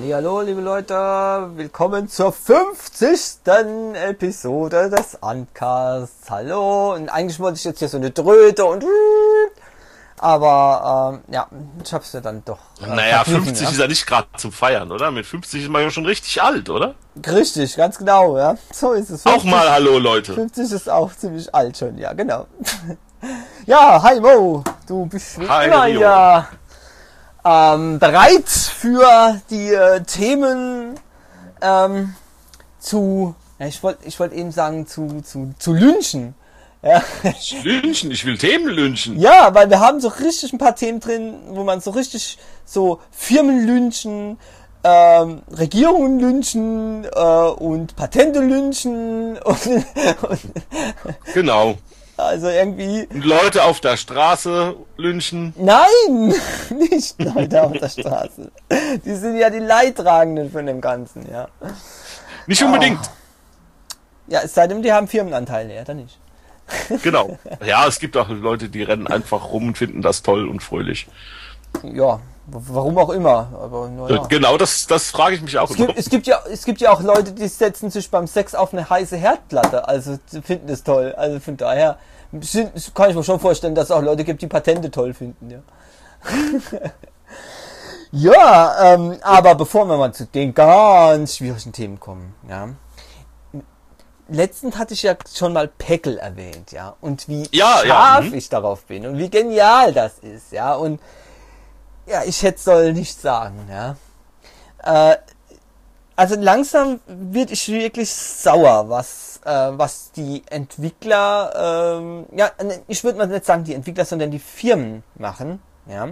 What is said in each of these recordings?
Hallihallo, liebe Leute, willkommen zur 50. Episode des Ancasts. Hallo, und eigentlich wollte ich jetzt hier so eine Tröte und aber ja, ich hab's ja dann doch. Naja, 50 ja? Ist ja nicht gerade zum Feiern, oder? Mit 50 ist man ja schon richtig alt, oder? Richtig, ganz genau, ja. So ist es. 50, auch mal Hallo, Leute. 50 ist auch ziemlich alt schon, ja, genau. Ja, hi Mo, du bist wie immer ja bereit für die Themen zu, ja, ich wollte eben sagen, zu lynchen. Ja. Lynchen, ich will Themen lynchen. Ja, weil wir haben so richtig ein paar Themen drin, wo man so richtig so Firmen lynchen, Regierungen lynchen und Patente lynchen und genau. Also irgendwie... Leute auf der Straße lynchen. Nein, nicht Leute auf der Straße. Die sind ja die Leidtragenden von dem Ganzen, ja. Nicht unbedingt. Ja, es sei denn, die haben Firmenanteile, ja, dann nicht. Genau. Ja, es gibt auch Leute, die rennen einfach rum und finden das toll und fröhlich. Ja, warum auch immer. Aber, ja. Genau, das frage ich mich auch immer. Es gibt ja auch Leute, die setzen sich beim Sex auf eine heiße Herdplatte, also finden das toll. Also von daher kann ich mir schon vorstellen, dass es auch Leute gibt, die Patente toll finden. Ja, ja, aber bevor wir mal zu den ganz schwierigen Themen kommen, ja. Letztens hatte ich ja schon mal Peckel erwähnt, ja, und wie scharf ich darauf bin und wie genial das ist, ja, und ja, ich soll nicht sagen, ja. Also langsam wird ich wirklich sauer, was die Entwickler, ja, ich würde mal nicht sagen die Entwickler, sondern die Firmen machen, ja.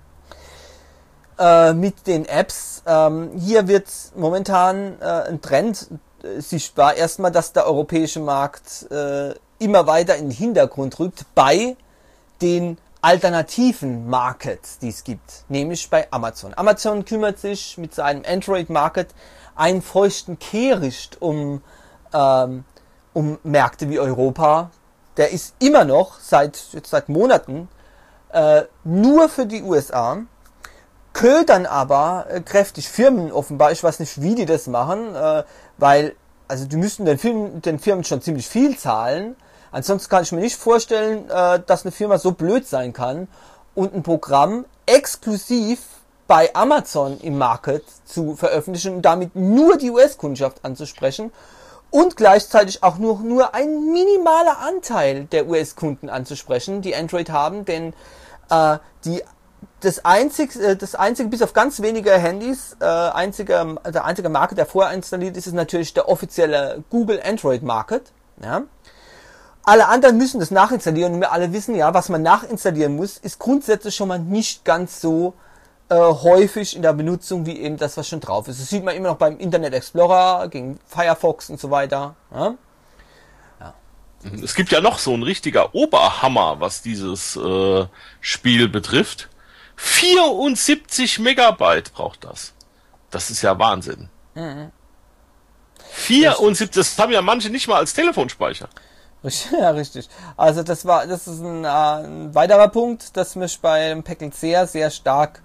Mit den Apps. Hier wird momentan ein Trend sichtbar. Erstmal, dass der europäische Markt immer weiter in den Hintergrund rückt bei den alternativen Markets, die es gibt, nämlich bei Amazon. Amazon kümmert sich mit seinem Android-Market einen feuchten Kehricht um Märkte wie Europa. Der ist immer noch seit Monaten nur für die USA, ködern aber kräftig Firmen offenbar. Ich weiß nicht, wie die das machen, weil also die müssten den Firmen schon ziemlich viel zahlen. Ansonsten kann ich mir nicht vorstellen, dass eine Firma so blöd sein kann und ein Programm exklusiv bei Amazon im Market zu veröffentlichen und damit nur die US-Kundschaft anzusprechen und gleichzeitig auch nur ein minimaler Anteil der US-Kunden anzusprechen, die Android haben, denn das einzige, bis auf ganz wenige Handys, der einzige Market, der vorher installiert ist, ist natürlich der offizielle Google Android Market, ja. Alle anderen müssen das nachinstallieren und wir alle wissen ja, was man nachinstallieren muss, ist grundsätzlich schon mal nicht ganz so häufig in der Benutzung wie eben das, was schon drauf ist. Das sieht man immer noch beim Internet Explorer, gegen Firefox und so weiter. Ja? Ja. Es gibt ja noch so ein richtiger Oberhammer, was dieses Spiel betrifft. 74 Megabyte braucht das. Das ist ja Wahnsinn. Mhm. 74, das haben ja manche nicht mal als Telefonspeicher. Ja, richtig. Also das ist ein weiterer Punkt, das mich beim Peckel sehr, sehr stark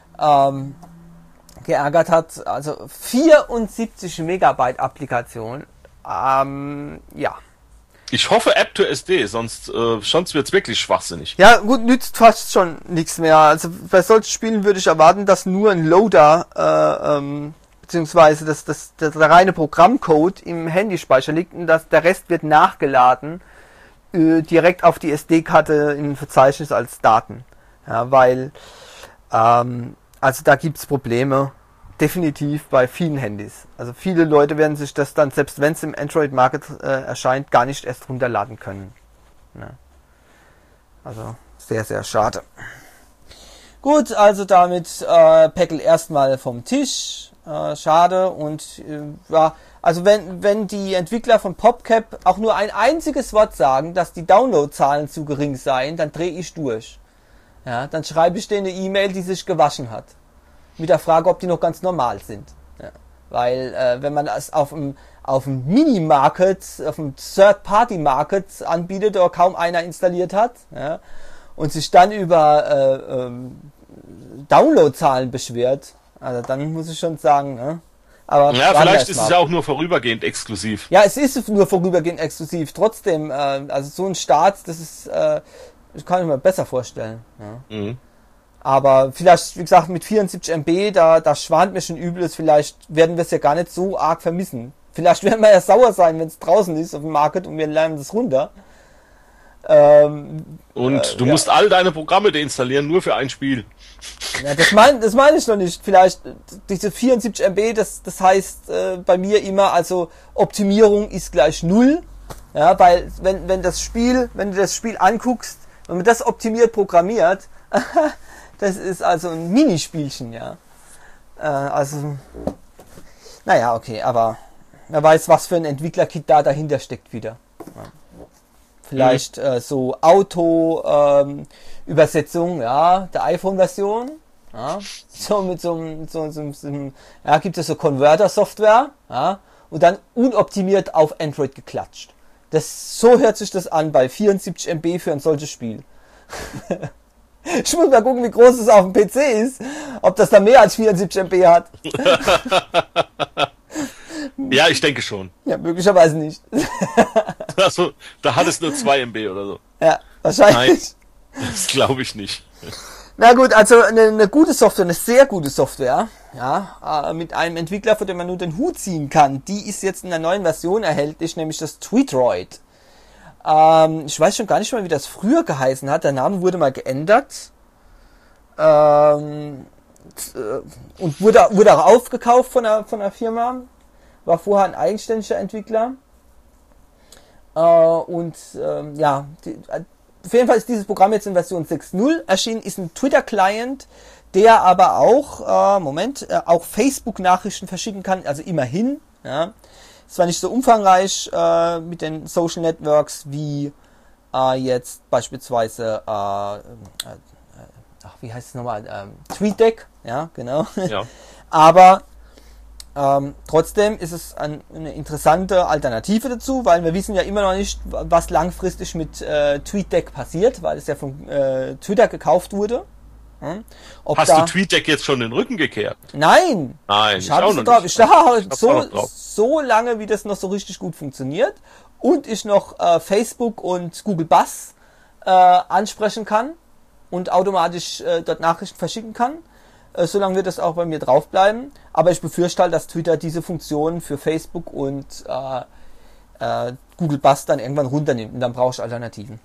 geärgert hat. Also 74 Megabyte Applikation. Ja. Ich hoffe App2SD, sonst wird's wirklich schwachsinnig. Ja, gut, nützt fast schon nichts mehr. Also bei solchen Spielen würde ich erwarten, dass nur ein Loader beziehungsweise der reine Programmcode im Handyspeicher liegt und dass der Rest wird nachgeladen direkt auf die SD-Karte in ein Verzeichnis als Daten. Ja, weil also da gibt's Probleme, definitiv bei vielen Handys. Also viele Leute werden sich das dann, selbst wenn es im Android-Market erscheint, gar nicht erst runterladen können. Ja. Also sehr, sehr schade. Gut, also damit Peckel erstmal vom Tisch. Schade und ja, also wenn die Entwickler von PopCap auch nur ein einziges Wort sagen, dass die Downloadzahlen zu gering seien, dann drehe ich durch. Ja, dann schreibe ich denen eine E-Mail, die sich gewaschen hat. Mit der Frage, ob die noch ganz normal sind. Ja, weil wenn man das auf dem Mini-Market, auf dem Third-Party-Market anbietet, oder kaum einer installiert hat, ja, und sich dann über Downloadzahlen beschwert, Also dann muss ich schon sagen, ne? Aber ja, vielleicht ist es ja auch nur vorübergehend exklusiv. Ja, es ist nur vorübergehend exklusiv. Trotzdem, also so ein Start, das ist, das kann ich mir besser vorstellen. Ja. Mhm. Aber vielleicht, wie gesagt, mit 74 MB, da schwant mir schon Übles. Vielleicht werden wir es ja gar nicht so arg vermissen. Vielleicht werden wir ja sauer sein, wenn es draußen ist auf dem Market und wir lernen das runter. Und du musst all deine Programme deinstallieren, nur für ein Spiel. Ja, das meine ich noch nicht. Vielleicht diese 74 MB, das heißt bei mir immer, also Optimierung ist gleich 0. Ja, weil wenn du das Spiel anguckst, wenn man das optimiert programmiert, das ist also ein Minispielchen, ja. Also, naja, okay, aber wer weiß, was für ein Entwicklerkit da dahinter steckt wieder. Ja. Vielleicht so Auto-Übersetzung, ja, der iPhone-Version. Ja, so mit so einem, ja, gibt es so Converter-Software, ja, und dann unoptimiert auf Android geklatscht. So hört sich das an bei 74 MB für ein solches Spiel. Ich muss mal gucken, wie groß es auf dem PC ist, ob das da mehr als 74 MB hat. Ja, ich denke schon. Ja, möglicherweise nicht. Also, da hat es nur 2 MB oder so. Ja, wahrscheinlich. Nein, das glaube ich nicht. Na gut, also eine gute Software, eine sehr gute Software, ja, mit einem Entwickler, von dem man nur den Hut ziehen kann, die ist jetzt in der neuen Version erhältlich, nämlich das Tweetroid. Ich weiß schon gar nicht mehr, wie das früher geheißen hat. Der Name wurde mal geändert. Und wurde auch aufgekauft von einer Firma. War vorher ein eigenständiger Entwickler. Ja, auf jeden Fall ist dieses Programm jetzt in Version 6.0 erschienen, ist ein Twitter-Client, der aber auch, auch Facebook-Nachrichten verschicken kann, also immerhin, ja. Zwar nicht so umfangreich mit den Social Networks wie jetzt beispielsweise, wie heißt es nochmal, TweetDeck, ja, genau. Ja. Aber trotzdem ist es eine interessante Alternative dazu, weil wir wissen ja immer noch nicht, was langfristig mit TweetDeck passiert, weil es ja von Twitter gekauft wurde. Hast du TweetDeck jetzt schon den Rücken gekehrt? Nein! Ich habe es drauf. So lange, wie das noch so richtig gut funktioniert und ich noch Facebook und Google Buzz ansprechen kann und automatisch dort Nachrichten verschicken kann. Solange wird das auch bei mir draufbleiben. Aber ich befürchte halt, dass Twitter diese Funktion für Facebook und Google Buzz dann irgendwann runternimmt und dann brauche ich Alternativen.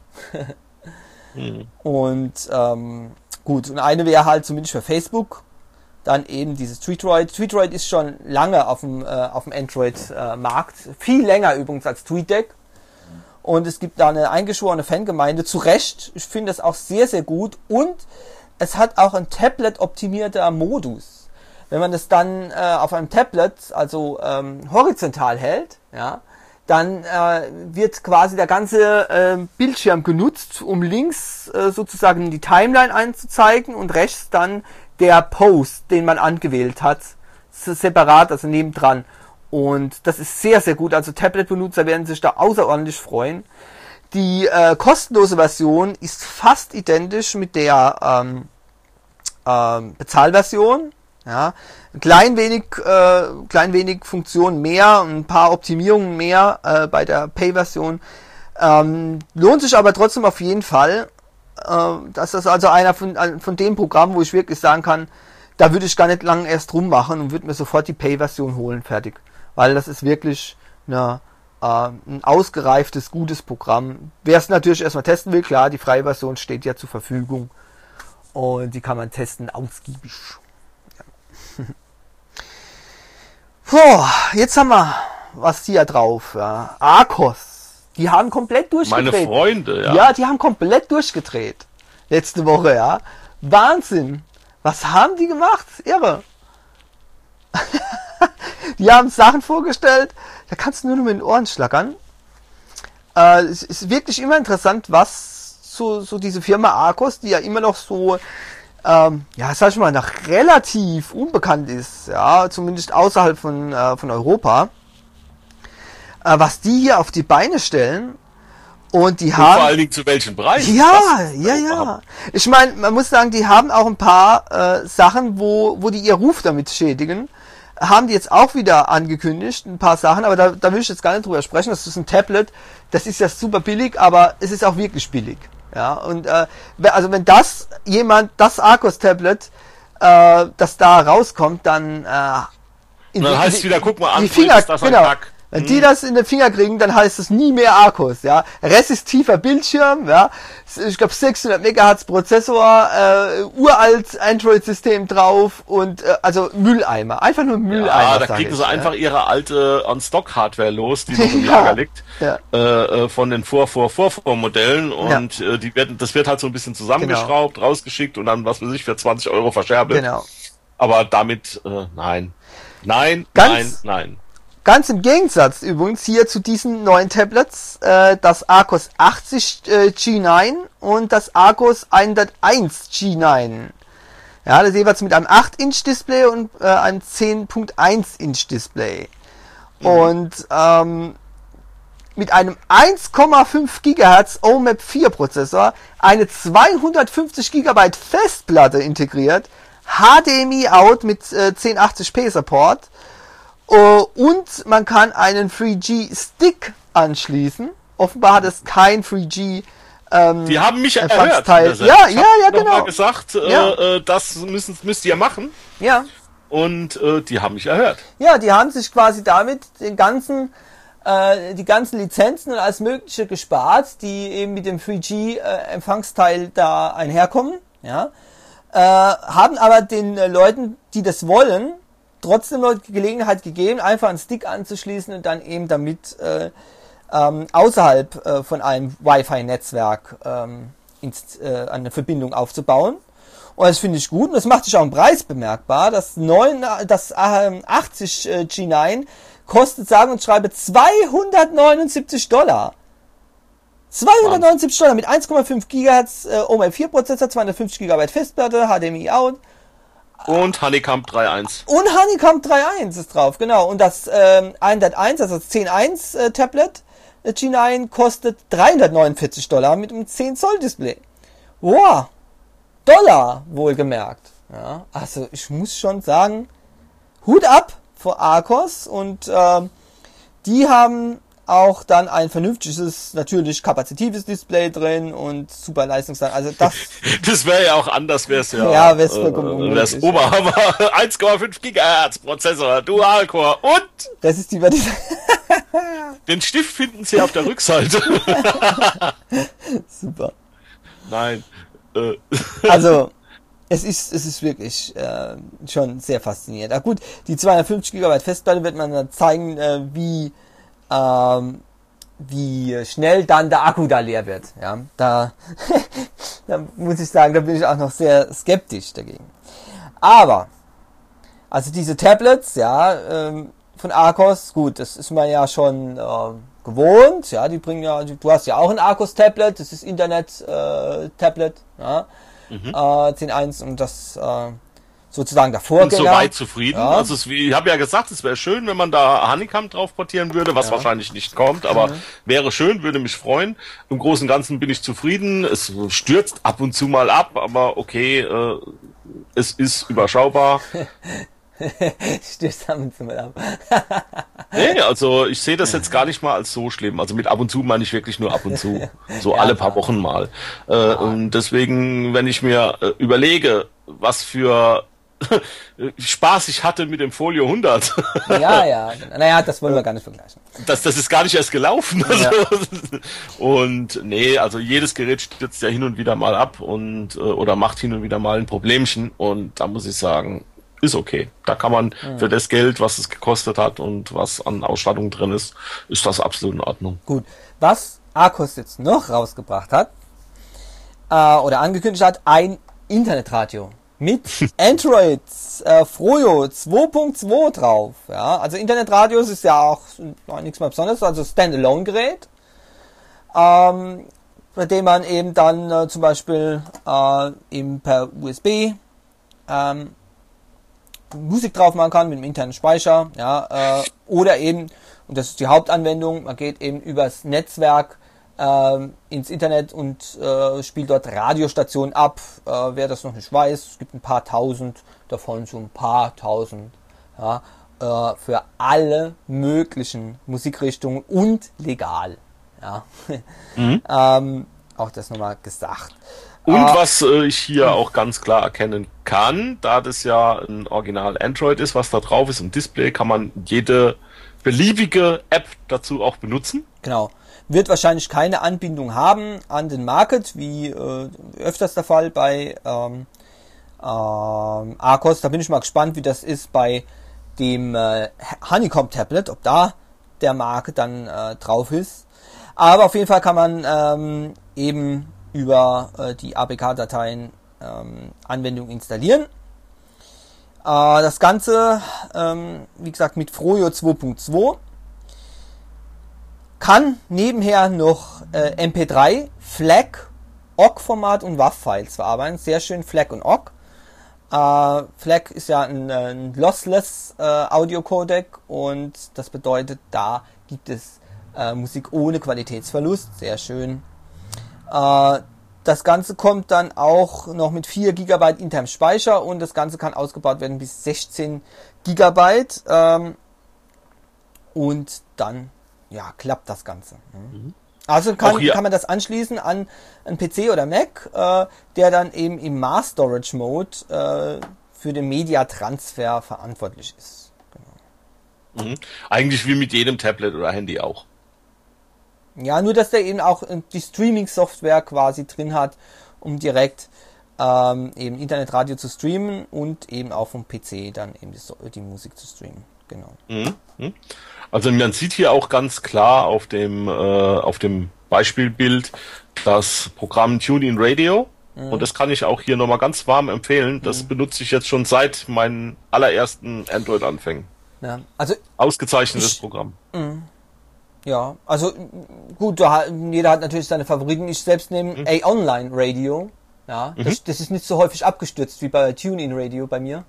Und gut, und eine wäre halt zumindest für Facebook dann eben dieses Tweetroid. Tweetroid ist schon lange auf dem Android-Markt, viel länger übrigens als TweetDeck. Und es gibt da eine eingeschworene Fangemeinde, zu Recht. Ich finde das auch sehr, sehr gut. Und es hat auch ein Tablet-optimierter Modus. Wenn man das dann auf einem Tablet, also horizontal hält, ja, dann wird quasi der ganze Bildschirm genutzt, um links sozusagen die Timeline einzuzeigen und rechts dann der Post, den man angewählt hat, separat, also nebendran. Und das ist sehr, sehr gut. Also Tablet-Benutzer werden sich da außerordentlich freuen. Die kostenlose Version ist fast identisch mit der Bezahlversion. Ja, klein wenig Funktionen mehr, ein paar Optimierungen mehr bei der Pay-Version. Lohnt sich aber trotzdem auf jeden Fall. Das ist also einer von den Programmen, wo ich wirklich sagen kann, da würde ich gar nicht lange erst rummachen und würde mir sofort die Pay-Version holen, fertig. Weil das ist wirklich ein ausgereiftes, gutes Programm. Wer es natürlich erstmal testen will, klar, die freie Version steht ja zur Verfügung und die kann man testen ausgiebig. Ja. Jetzt haben wir was hier drauf. Ja. Arcos, die haben komplett durchgedreht. Meine Freunde, ja. Ja, die haben komplett durchgedreht. Letzte Woche, ja. Wahnsinn. Was haben die gemacht? Irre. Die haben Sachen vorgestellt, da kannst du nur mit den Ohren schlackern. Es ist wirklich immer interessant, was so diese Firma Arcos, die ja immer noch so, sag ich mal, noch relativ unbekannt ist, ja, zumindest außerhalb von Europa, was die hier auf die Beine stellen. Und die Und haben... vor allen Dingen zu welchen Preisen? Ja. Ich meine, man muss sagen, die haben auch ein paar Sachen, wo die ihr Ruf damit schädigen. Haben die jetzt auch wieder angekündigt, ein paar Sachen, aber da will ich jetzt gar nicht drüber sprechen. Das ist ein Tablet, das ist ja super billig, aber es ist auch wirklich billig. Ja, und also wenn das Arcos-Tablet, das da rauskommt, dann heißt es wieder, guck mal an, die Finger, ist das ein genau. Kack. Wenn die das in den Finger kriegen, dann heißt es nie mehr Arcos, ja. Resisttiver Bildschirm, ja. Ich glaube 600 MHz Prozessor, uralt Android-System drauf und also Mülleimer. Einfach nur Mülleimer. Ja, da kriegen sie einfach ihre alte On-Stock-Hardware los, die noch im Lager liegt, von den Vormodellen und das wird halt so ein bisschen zusammengeschraubt, rausgeschickt und dann, was weiß ich, für 20 Euro verscherbelt. Genau. Aber damit, nein. Nein. Ganz im Gegensatz übrigens hier zu diesen neuen Tablets, das Arcos 80 G9 und das Arcos 101 G9. Ja, das jeweils mit einem 8-Inch Display und einem 10.1 Inch Display. Und mit einem 1,5 GHz OMAP 4 Prozessor, eine 250 GB Festplatte integriert, HDMI out mit 1080p Support, und man kann einen 3G-Stick anschließen. Offenbar hat es kein 3G die haben mich erhört. Ja, genau. Mal gesagt, das müsst ihr machen. Ja. Und die haben mich erhört. Ja, die haben sich quasi damit die ganzen Lizenzen und alles Mögliche gespart, die eben mit dem 3G-Empfangsteil da einherkommen. Ja. Haben aber den Leuten, die das wollen, trotzdem noch die Gelegenheit gegeben, einfach einen Stick anzuschließen und dann eben damit außerhalb von einem Wi-Fi-Netzwerk eine Verbindung aufzubauen. Und das finde ich gut und das macht sich auch im Preis bemerkbar. Das 80 G9 kostet sage und schreibe $279. $279 mit 1,5 GHz OMAP 4 Prozessor, 250 GB Festplatte, HDMI out. Und Honeycomb 3.1. Und Honeycomb 3.1 ist drauf, genau. Und das 101, also das 10.1 Tablet G9 kostet $349 mit einem 10 Zoll Display. Wow. Dollar, wohlgemerkt. Ja, also ich muss schon sagen, Hut ab vor Arcos und die haben auch dann ein vernünftiges, natürlich kapazitives Display drin und super Leistungsstärke. Also das wäre ja auch anders, wäre es wär's Oberhammer. 1,5 GHz Prozessor, Dual-Core und Resistiver den Stift finden Sie auf der Rückseite. Super. Nein. Also es ist wirklich schon sehr faszinierend. Ach gut, die 250 GB Festplatte wird man dann zeigen, wie schnell dann der Akku da leer wird. Ja, da muss ich sagen, da bin ich auch noch sehr skeptisch dagegen. Aber, also diese Tablets, von Arcos, gut, das ist man ja schon gewohnt, ja, die bringen ja, du hast ja auch ein Arcos Tablet, das ist Internet Tablet, ja, 10.1 und das sozusagen davor. Und soweit zufrieden. Ja. Also ich habe ja gesagt, es wäre schön, wenn man da Honeycomb drauf portieren würde, was wahrscheinlich nicht kommt, aber wäre schön, würde mich freuen. Im Großen und Ganzen bin ich zufrieden. Es stürzt ab und zu mal ab, aber okay, es ist überschaubar. Stürzt ab und zu mal ab. Nee, also ich sehe das jetzt gar nicht mal als so schlimm. Also mit ab und zu meine ich wirklich nur ab und zu. So alle paar Wochen mal. Und deswegen, wenn ich mir überlege, was für Spaß ich hatte mit dem Folio 100. Ja. Naja, das wollen wir gar nicht vergleichen. Das ist gar nicht erst gelaufen. Also. Und nee, also jedes Gerät stürzt ja hin und wieder mal ab und oder macht hin und wieder mal ein Problemchen. Und da muss ich sagen, ist okay. Da kann man für das Geld, was es gekostet hat und was an Ausstattung drin ist das absolut in Ordnung. Gut. Was Arcos jetzt noch rausgebracht hat, oder angekündigt hat, ein Internetradio. Mit Android Froyo 2.2 drauf. Ja, also Internetradios ist ja auch nichts mehr Besonderes, also Standalone-Gerät, bei dem man eben dann zum Beispiel eben per USB Musik drauf machen kann mit einem internen Speicher, ja, oder eben, und das ist die Hauptanwendung, man geht eben übers Netzwerk ins Internet und spielt dort Radiostationen ab. Wer das noch nicht weiß, es gibt ein paar tausend davon, so ein paar tausend, ja, für alle möglichen Musikrichtungen und legal. Ja. Auch das nochmal gesagt. Und was ich hier auch ganz klar erkennen kann, da das ja ein Original Android ist, was da drauf ist, im Display, kann man jede beliebige App dazu auch benutzen. Genau. Wird wahrscheinlich keine Anbindung haben an den Market, wie öfters der Fall bei Arcos. Da bin ich mal gespannt, wie das ist bei dem Honeycomb Tablet, ob da der Market dann drauf ist. Aber auf jeden Fall kann man eben über die APK-Dateien Anwendung installieren. Das Ganze, wie gesagt, mit Froyo 2.2 kann nebenher noch MP3, FLAC, OGG-Format und WAV-Files verarbeiten. Sehr schön FLAC und OGG. FLAC ist ja ein lossless Audio-Codec und das bedeutet, da gibt es Musik ohne Qualitätsverlust. Sehr schön. Das Ganze kommt dann auch noch mit 4 GB internem Speicher und das Ganze kann ausgebaut werden bis 16 GB. Und dann ja, klappt das Ganze. Also kann man das anschließen an einen PC oder Mac, der dann eben im Mass Storage Mode für den Media Transfer verantwortlich ist. Genau. Eigentlich wie mit jedem Tablet oder Handy auch. Ja, nur dass der eben auch die Streaming-Software quasi drin hat, um direkt eben Internetradio zu streamen und eben auch vom PC dann eben die Musik zu streamen. Genau. Also man sieht hier auch ganz klar auf dem Beispielbild das Programm TuneIn Radio. Und das kann ich auch hier nochmal ganz warm empfehlen. Das benutze ich jetzt schon seit meinen allerersten Android-Anfängen. Ja, also ausgezeichnetes Programm. Ja, also gut, jeder hat natürlich seine Favoriten. Ich selbst nehme A-Online Radio. Ja, das ist nicht so häufig abgestürzt wie bei TuneIn Radio bei mir.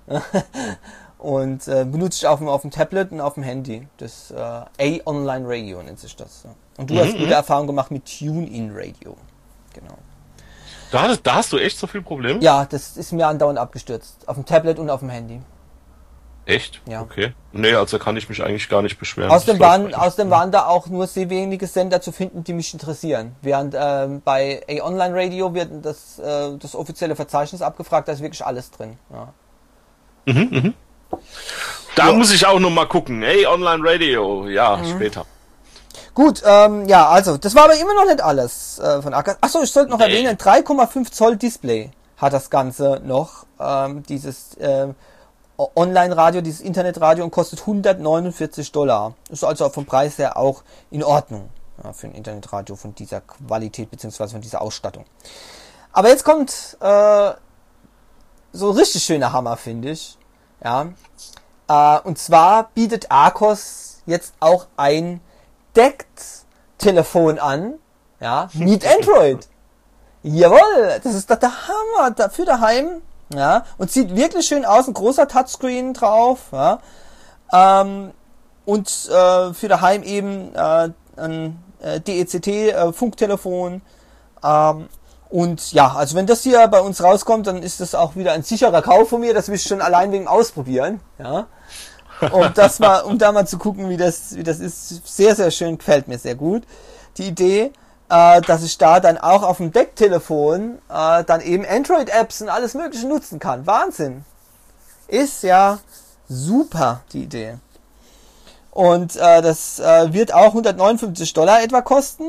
Und benutze ich auf dem Tablet und auf dem Handy. Das A-Online Radio nennt sich das. Ja. Und du hast gute Erfahrungen gemacht mit TuneIn Radio. Genau. Da hast du echt so viel Probleme? Ja, das ist mir andauernd abgestürzt. Auf dem Tablet und auf dem Handy. Echt? Ja. Okay. Nee, also kann ich mich eigentlich gar nicht beschweren. Außerdem waren da auch nur sehr wenige Sender zu finden, die mich interessieren. Während bei A-Online Radio wird das offizielle Verzeichnis abgefragt, da ist wirklich alles drin. Ja. Da muss ich auch noch mal gucken. A-Online Radio, ja, später. Gut, ja, also, das war aber immer noch nicht alles von Arcos. Achso, ich sollte noch erwähnen, 3,5 Zoll Display hat das Ganze noch, dieses Online-Radio, dieses Internetradio und kostet $149. Ist also vom Preis her auch in Ordnung für ein Internetradio von dieser Qualität bzw. von dieser Ausstattung. Aber jetzt kommt so ein richtig schöner Hammer, finde ich. Ja, und zwar bietet Arcos jetzt auch ein DeCT-Telefon an, ja, mit Android. Jawohl, das ist doch der Hammer für daheim. Ja, und sieht wirklich schön aus, ein großer Touchscreen drauf, ja, und für daheim eben ein DECT-Funktelefon, und ja, also wenn das hier bei uns rauskommt, dann ist das auch wieder ein sicherer Kauf von mir, das will ich schon allein wegen Ausprobieren, ja, um da mal zu gucken, wie das ist, sehr, sehr schön, gefällt mir sehr gut, die Idee. Dass ich da dann auch auf dem DeCT-Telefon dann eben Android-Apps und alles Mögliche nutzen kann. Wahnsinn. Ist ja super, die Idee. Und das wird auch $159 etwa kosten.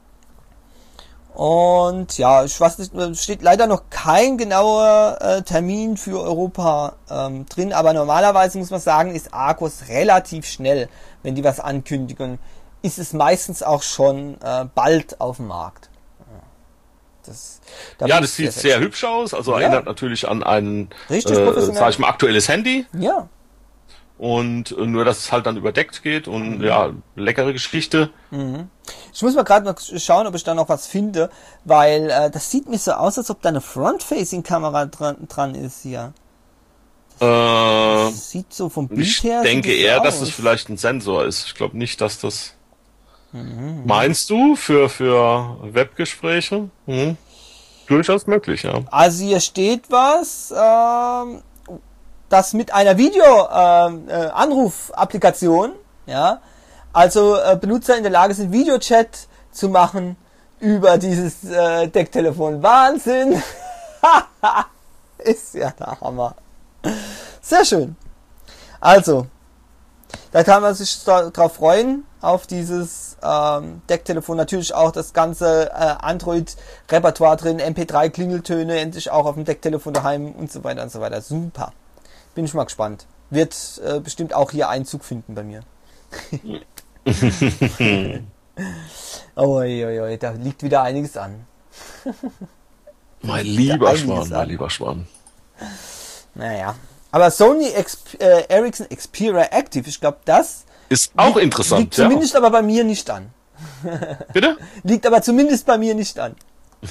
Und ja, ich weiß nicht, steht leider noch kein genauer Termin für Europa drin, aber normalerweise muss man sagen, ist Arcos relativ schnell, wenn die was ankündigen. Ist es meistens auch schon bald auf dem Markt. Das sieht sehr hübsch aus, also erinnert natürlich an ein, sag ich mal, aktuelles Handy. Ja. Und nur, dass es halt dann überdeckt geht und ja, leckere Geschichte. Ich muss mal gerade mal schauen, ob ich da noch was finde, weil das sieht mir so aus, als ob da eine Front-Facing-Kamera dran ist hier. Das sieht so vom Bild her. Ich denke eher, dass es vielleicht ein Sensor ist. Ich glaube nicht, dass das Meinst du für Webgespräche? Durchaus möglich, ja. Also hier steht was, das mit einer Video-Anruf-Applikation, ja, also Benutzer in der Lage sind, Videochat zu machen über dieses Decktelefon. Wahnsinn! Ist ja der Hammer. Sehr schön. Also, da kann man sich drauf freuen, auf dieses Decktelefon. Natürlich auch das ganze Android-Repertoire drin, MP3-Klingeltöne, endlich auch auf dem Decktelefon daheim und so weiter und so weiter. Super. Bin ich mal gespannt. Wird bestimmt auch hier Einzug finden bei mir. Oi, da liegt wieder einiges an. Mein lieber Schwan. Naja. Aber Sony Ericsson Xperia Active, ich glaube, das ist auch interessant. Liegt zumindest aber bei mir nicht an. Bitte? Liegt aber zumindest bei mir nicht an.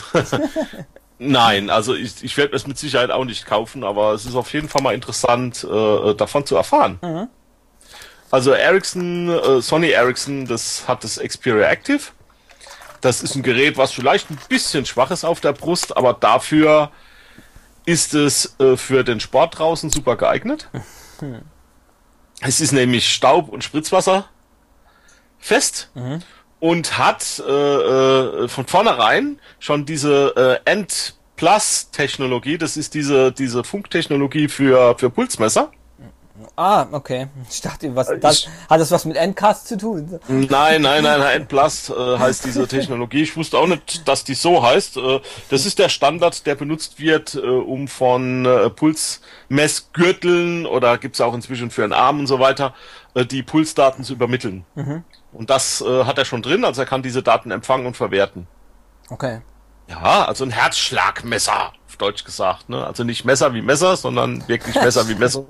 Nein, also ich werde es mit Sicherheit auch nicht kaufen, aber es ist auf jeden Fall mal interessant, davon zu erfahren. Mhm. Also Sony Ericsson, das hat das Xperia Active. Das ist ein Gerät, was vielleicht ein bisschen schwach ist auf der Brust, aber dafür ist es für den Sport draußen super geeignet. Es ist nämlich Staub- und Spritzwasser fest und hat von vornherein schon diese End-Plus-Technologie, das ist diese Funktechnologie für Pulsmesser. Ah, okay. Ich dachte, hat das was mit Endcast zu tun? Nein, Endplus heißt diese Technologie. Ich wusste auch nicht, dass die so heißt. Das ist der Standard, der benutzt wird, um von Pulsmessgürteln oder gibt's auch inzwischen für den Arm und so weiter, die Pulsdaten zu übermitteln. Mhm. Und das hat er schon drin, also er kann diese Daten empfangen und verwerten. Okay. Ja, also ein Herzschlagmesser, auf Deutsch gesagt, ne? Also nicht Messer wie Messer, sondern wirklich Messer wie Messer.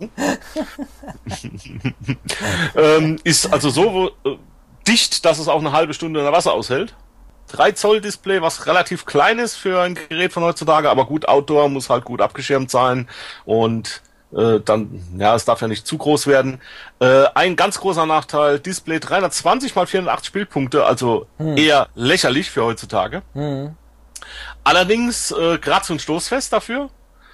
Ist also so dicht, dass es auch eine halbe Stunde in der Wasser aushält. 3 Zoll Display, was relativ klein ist für ein Gerät von heutzutage, aber gut, Outdoor muss halt gut abgeschirmt sein und dann, ja, es darf ja nicht zu groß werden. Ein ganz großer Nachteil, Display 320 x 480 Bildpunkte, also eher lächerlich für heutzutage. Allerdings Kratz- und stoßfest dafür.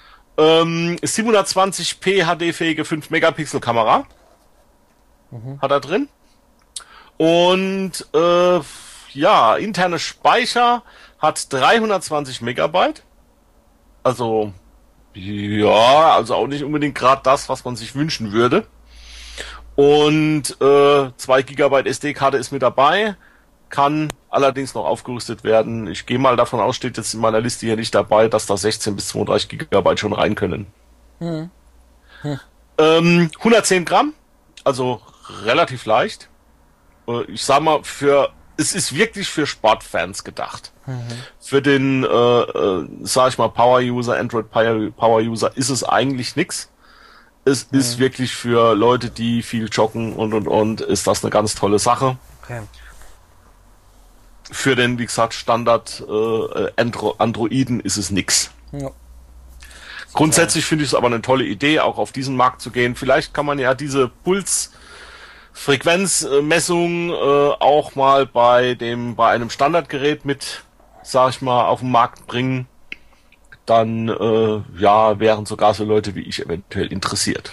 720p HD-fähige 5-Megapixel-Kamera hat er drin. Und interne Speicher hat 320 Megabyte. Also also auch nicht unbedingt gerade das, was man sich wünschen würde. Und 2 GB SD-Karte ist mit dabei. Kann allerdings noch aufgerüstet werden. Ich gehe mal davon aus, steht jetzt in meiner Liste hier nicht dabei, dass da 16 bis 32 Gigabyte schon rein können. 110 Gramm, also relativ leicht. Ich sag mal, es ist wirklich für Sportfans gedacht. Für den, sag ich mal, Power-User, Android Power-User ist es eigentlich nix. Es ist wirklich für Leute, die viel joggen und ist das eine ganz tolle Sache. Okay. Für den, wie gesagt, Standard Androiden ist es nix. Ja. Grundsätzlich finde ich es aber eine tolle Idee, auch auf diesen Markt zu gehen. Vielleicht kann man ja diese Pulsfrequenzmessung auch mal bei einem Standardgerät mit, sag ich mal, auf den Markt bringen. Dann wären sogar so Leute wie ich eventuell interessiert.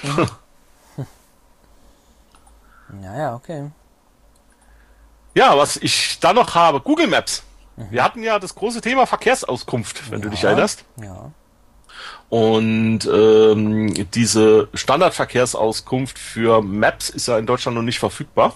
Ja, okay. Ja, was ich da noch habe, Google Maps. Wir hatten ja das große Thema Verkehrsauskunft, wenn du dich erinnerst. Ja. Und diese Standardverkehrsauskunft für Maps ist ja in Deutschland noch nicht verfügbar.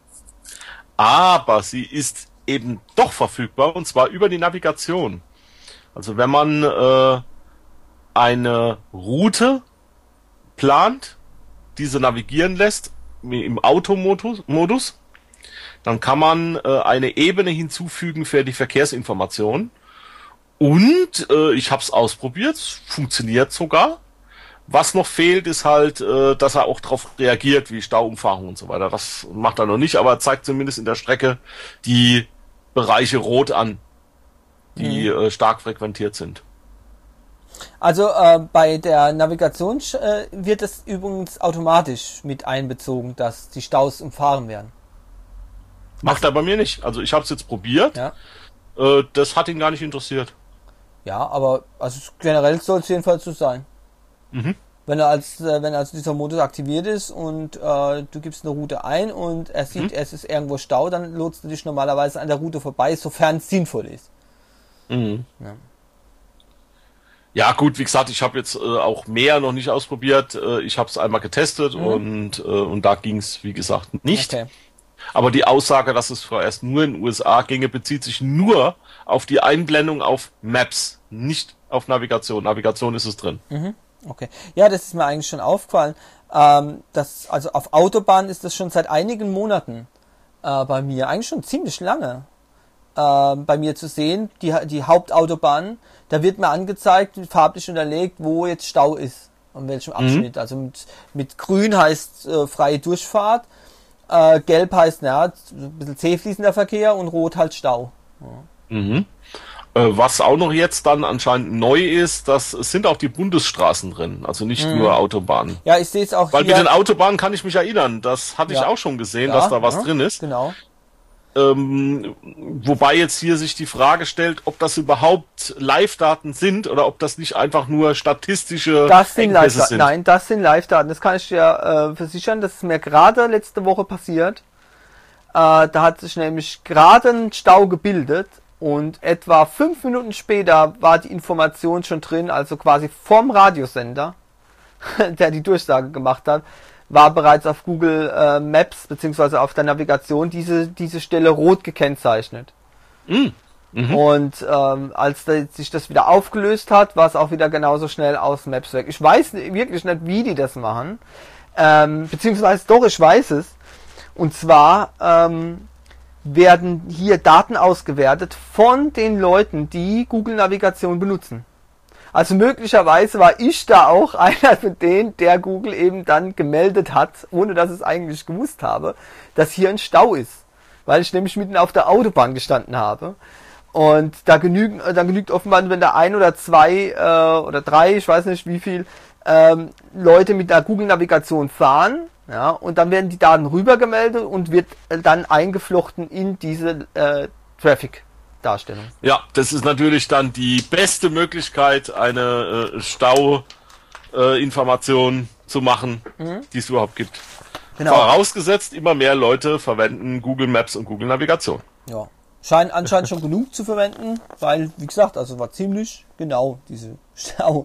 Aber sie ist eben doch verfügbar, und zwar über die Navigation. Also wenn man eine Route plant, diese navigieren lässt im Automodus, dann kann man eine Ebene hinzufügen für die Verkehrsinformation. Und ich habe es ausprobiert, funktioniert sogar. Was noch fehlt, ist halt, dass er auch darauf reagiert, wie Stauumfahrung und so weiter. Das macht er noch nicht, aber zeigt zumindest in der Strecke die Bereiche rot an, die stark frequentiert sind. Also bei der Navigation wird es übrigens automatisch mit einbezogen, dass die Staus umfahren werden. Macht er bei mir nicht. Also ich habe es jetzt probiert. Ja. Das hat ihn gar nicht interessiert. Ja, aber also generell soll es jedenfalls so sein. Mhm. Wenn also dieser Modus aktiviert ist und du gibst eine Route ein und er sieht, es ist irgendwo Stau, dann lotst du dich normalerweise an der Route vorbei, sofern es sinnvoll ist. Mhm. Ja. Ja gut, wie gesagt, ich habe jetzt auch mehr noch nicht ausprobiert. Ich habe es einmal getestet und da ging es, wie gesagt, nicht. Okay. Aber die Aussage, dass es vorerst nur in den USA ginge, bezieht sich nur auf die Einblendung auf Maps, nicht auf Navigation. Navigation ist es drin. Okay. Ja, das ist mir eigentlich schon aufgefallen. Also auf Autobahnen ist das schon seit einigen Monaten bei mir, eigentlich schon ziemlich lange bei mir zu sehen. Die Hauptautobahnen, da wird mir angezeigt, farblich unterlegt, wo jetzt Stau ist, an welchem Abschnitt. Also mit grün heißt freie Durchfahrt, gelb heißt ein bisschen zähfließender Verkehr und rot halt Stau. Mhm. Was auch noch jetzt dann anscheinend neu ist, das sind auch die Bundesstraßen drin, also nicht nur Autobahnen. Ja, ich sehe es auch Weil hier. mit den Autobahnen kann ich mich erinnern, das hatte ich auch schon gesehen, dass da was drin ist. Genau. Wobei jetzt hier sich die Frage stellt, ob das überhaupt Live-Daten sind oder ob das nicht einfach nur statistische Das sind Engpässe Live-Daten. Nein, das sind Live-Daten. Das kann ich dir versichern. Das ist mir gerade letzte Woche passiert. Da hat sich nämlich gerade ein Stau gebildet und etwa 5 Minuten später war die Information schon drin, also quasi vom Radiosender, der die Durchsage gemacht hat, war bereits auf Google Maps beziehungsweise auf der Navigation diese Stelle rot gekennzeichnet. Und als sich das wieder aufgelöst hat, war es auch wieder genauso schnell aus Maps weg. Ich weiß wirklich nicht, wie die das machen. Beziehungsweise doch, ich weiß es. Und zwar werden hier Daten ausgewertet von den Leuten, die Google Navigation benutzen. Also möglicherweise war ich da auch einer von denen, der Google eben dann gemeldet hat, ohne dass ich es eigentlich gewusst habe, dass hier ein Stau ist. Weil ich nämlich mitten auf der Autobahn gestanden habe. Und da genügt offenbar, wenn da 1 oder 2 oder 3, ich weiß nicht wie viel, Leute mit der Google-Navigation fahren, ja, und dann werden die Daten rübergemeldet und wird dann eingeflochten in diese Traffic-Darstellung. Ja, das ist natürlich dann die beste Möglichkeit, eine Stau-Information zu machen, die es überhaupt gibt. Genau. Vorausgesetzt, immer mehr Leute verwenden Google Maps und Google Navigation. Ja. Scheinen anscheinend schon genug zu verwenden, weil, wie gesagt, also war ziemlich genau diese Stau.